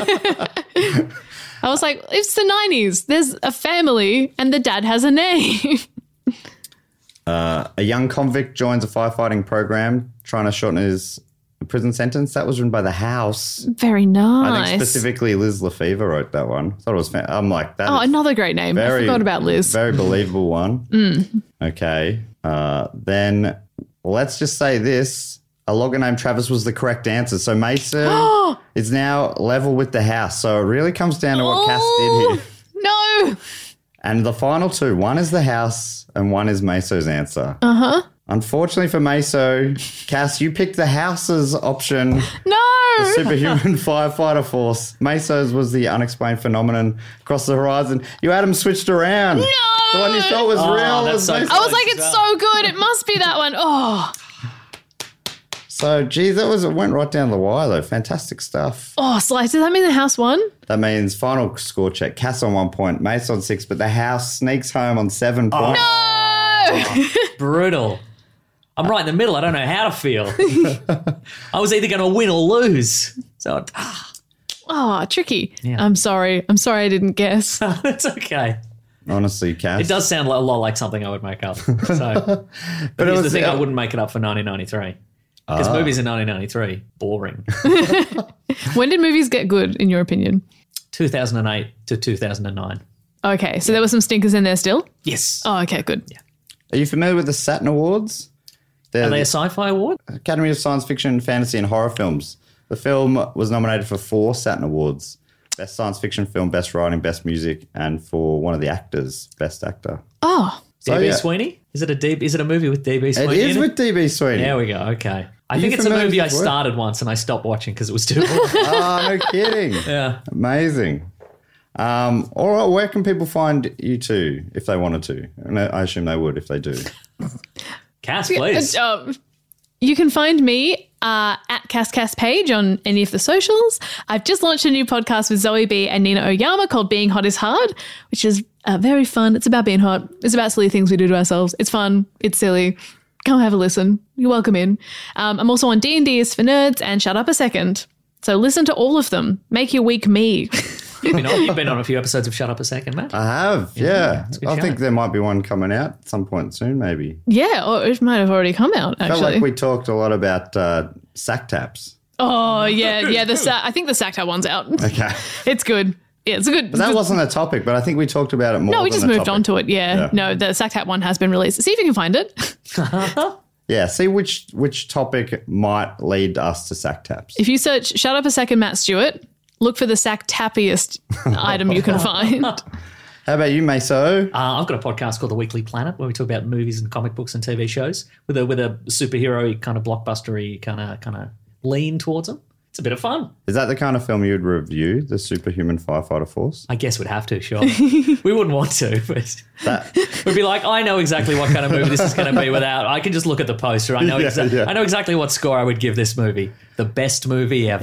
I was like, it's the nineties. There's a family, and the dad has a name. Uh, a young convict joins a firefighting program trying to shorten his prison sentence. That was written by The House. Very nice. I think specifically Liz Lefevre wrote that one. I thought it was fan- I'm like, that Oh, is another great name. I very, forgot about Liz. Very believable one. Mm. Okay. Uh, then let's just say this. A logger named Travis was the correct answer. So Mason is now level with The House. So it really comes down to what Cass did here. No. And the final two, one is The House and one is Meso's answer. Uh-huh. Unfortunately for Meso, Cass, you picked The House's option. No. The superhuman firefighter force. Meso's was the unexplained phenomenon across the horizon. You had them switched around. No. The one you thought was Oh, real that's was so Meso's. I was like, it's so good. It must be that one. Oh. So, geez, that was it went right down the wire, though. Fantastic stuff. Oh, Slice, does that mean the house won? That means final score check. Cass on one point, Mace on six, but the house sneaks home on seven points. No. Brutal. I'm right in the middle. I don't know how to feel. I was either going to win or lose. So Oh, tricky. Yeah. I'm sorry. I'm sorry I didn't guess. it's okay. Honestly, Cass. It does sound a lot like something I would make up. So, but, But it here's the was- thing: I uh, wouldn't make it up for nineteen ninety-three because Ah. movies in nineteen ninety-three boring. When did movies get good, in your opinion? two thousand eight to two thousand nine. Okay, so there were some stinkers in there still? Yes. Oh, okay, good. Are you familiar with the Saturn Awards? They're Are they a the sci-fi award? Academy of Science Fiction, Fantasy and Horror Films. The film was nominated for four Saturn Awards. Best Science Fiction Film, Best Writing, Best Music, and for one of the actors, Best Actor. Oh, D B So, yeah. Sweeney? Is it a D B? Is it a movie with D B Sweeney? It is in with D B Sweeney. There we go. Okay. I you think it's a familiar movie I with his work? started once and I stopped watching because it was too boring. Oh, no kidding. Yeah. Amazing. Um, all right, where can people find you two if they wanted to? And I assume they would if they do. Cass, please. Um, you can find me uh, at CassCast Page on any of the socials. I've just launched a new podcast with Zoe B and Nina Oyama called Being Hot is Hard, which is uh, very fun. It's about being hot. It's about silly things we do to ourselves. It's fun. It's silly. Come have a listen. You're welcome in. Um, I'm also on D and D is for Nerds and Shut Up a Second. So listen to all of them. Make your week me. You've been, on, you've been on a few episodes of Shut Up a Second, Matt. I have, yeah. it's a good I show. think there might be one coming out at some point soon, maybe. Yeah, or it might have already come out, Felt actually. like we talked a lot about uh, sack taps. oh, yeah, yeah. The sa- I think the Sacta one's out. Okay. It's good. Yeah, it's a good. But that wasn't a topic, but I think we talked about it more No, we than just a moved topic. on to it. Yeah. Yeah. No, the Sactat one has been released. See if you can find it. Yeah, see which which topic might lead us to sack taps. If you search Shut Up a Second Matt Stewart, look for the Sack-tappiest item you can find. How about you, Meso? Uh, I've got a podcast called The Weekly Planet where we talk about movies and comic books and T V shows with a with a superhero kind of blockbustery kind of kind of lean towards them. It's a bit of fun. Is that the kind of film you'd review, the Superhuman Firefighter Force? I guess we'd have to, sure. We wouldn't want to, but That, we'd be like, I know exactly what kind of movie this is going to be without. I can just look at the poster. I know, Yeah, exa- yeah. I know exactly what score I would give this movie. The best movie ever.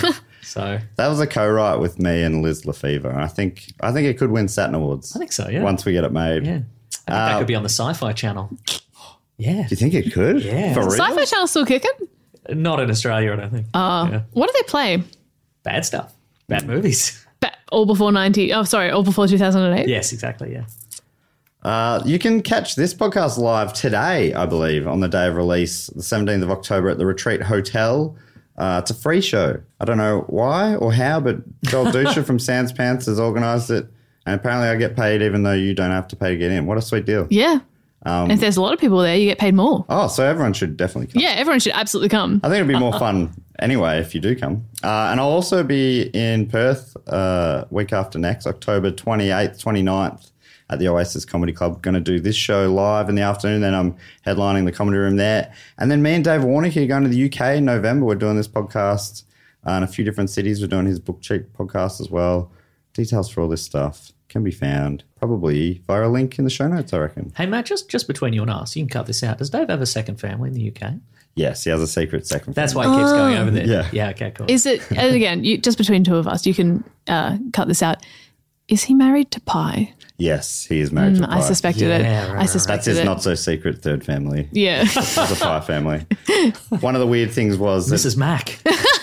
So that was a co-write with me and Liz Lefevre. I think I think it could win Saturn Awards. I think so, yeah. Once we get it made. yeah, I think that could be on the Sci-Fi Channel. Yeah, Do you think it could? Yeah. For real? Sci-Fi Channel's still kicking? not in Australia, I don't think. Uh, yeah. What do they play? Bad stuff, bad movies. Ba- all before ninety. Oh, sorry, all before two thousand eight. Yes, exactly. Yeah. Uh, you can catch this podcast live today, I believe, on the day of release, the seventeenth of October at the Retreat Hotel. Uh, it's a free show. I don't know why or how, but Joel Dusha from Sans Pants has organised it. And apparently I get paid even though you don't have to pay to get in. What a sweet deal. Yeah. Um, and if there's a lot of people there, you get paid more. Oh, so everyone should definitely come. Yeah, everyone should absolutely come. I think it'd be more fun anyway if you do come. Uh, and I'll also be in Perth uh, week after next, October twenty-eighth, twenty-ninth at the Oasis Comedy Club. Going to do this show live in the afternoon. Then I'm headlining the comedy room there. And then me and Dave Warnick are going to the U K in November. We're doing this podcast uh, in a few different cities. We're doing his Book Cheek podcast as well. Details for all this stuff can be found probably via a link in the show notes, I reckon. Hey, Matt, just, just between you and us, you can cut this out. Does Dave have a second family in the U K? Yes, he has a secret second That's family. why he keeps going over there. Yeah. Yeah, okay, cool. Is it, and again, you, just between two of us, you can uh, cut this out. Is he married to Pi? Yes, he is married to Mm, I Pi. suspected it. Yeah, right, I right. That's suspected his it. not so secret third family. Yeah. It's a Pi family. One of the weird things was that Missus Mac.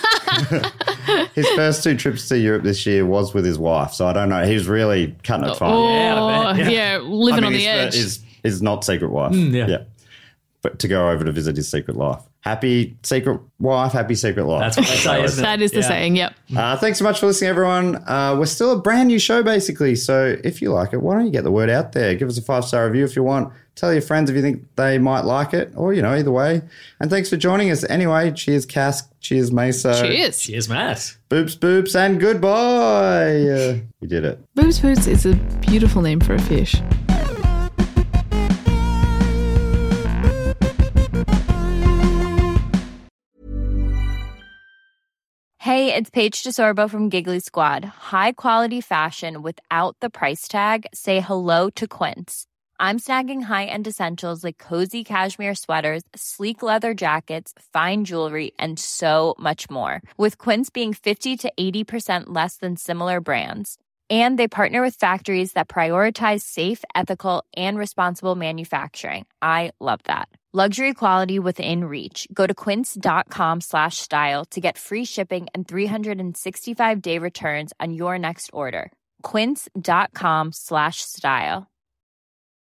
his first two trips to Europe this year was with his wife. So I don't know. He was really cutting it fine. Oh, Yeah, I bet. yeah. Yeah. living I mean, on the his, edge. His, His not secret wife. Mm, yeah. yeah. But to go over to visit his secret life. Happy secret wife, happy secret life. That's what they say, isn't it? That is the Yeah. saying, yep. Uh, thanks so much for listening, everyone. Uh, we're still a brand new show, basically. So if you like it, why don't you get the word out there? Give us a five-star review if you want. Tell your friends if you think they might like it, or, you know, either way. And thanks for joining us. Anyway, cheers, Cass. Cheers, Meso. Cheers. Cheers, Matt. Boops, boops, and goodbye. Uh, you did it. Boobs Boots is a beautiful name for a fish. Hey, it's Paige DeSorbo from Giggly Squad. High quality fashion without the price tag. Say hello to Quince. I'm snagging high-end essentials like cozy cashmere sweaters, sleek leather jackets, fine jewelry, and so much more. With Quince being fifty to eighty percent less than similar brands. And they partner with factories that prioritize safe, ethical, and responsible manufacturing. I love that. Luxury quality within reach. Go to quince.com slash style to get free shipping and three sixty-five day returns on your next order. Quince.com slash style.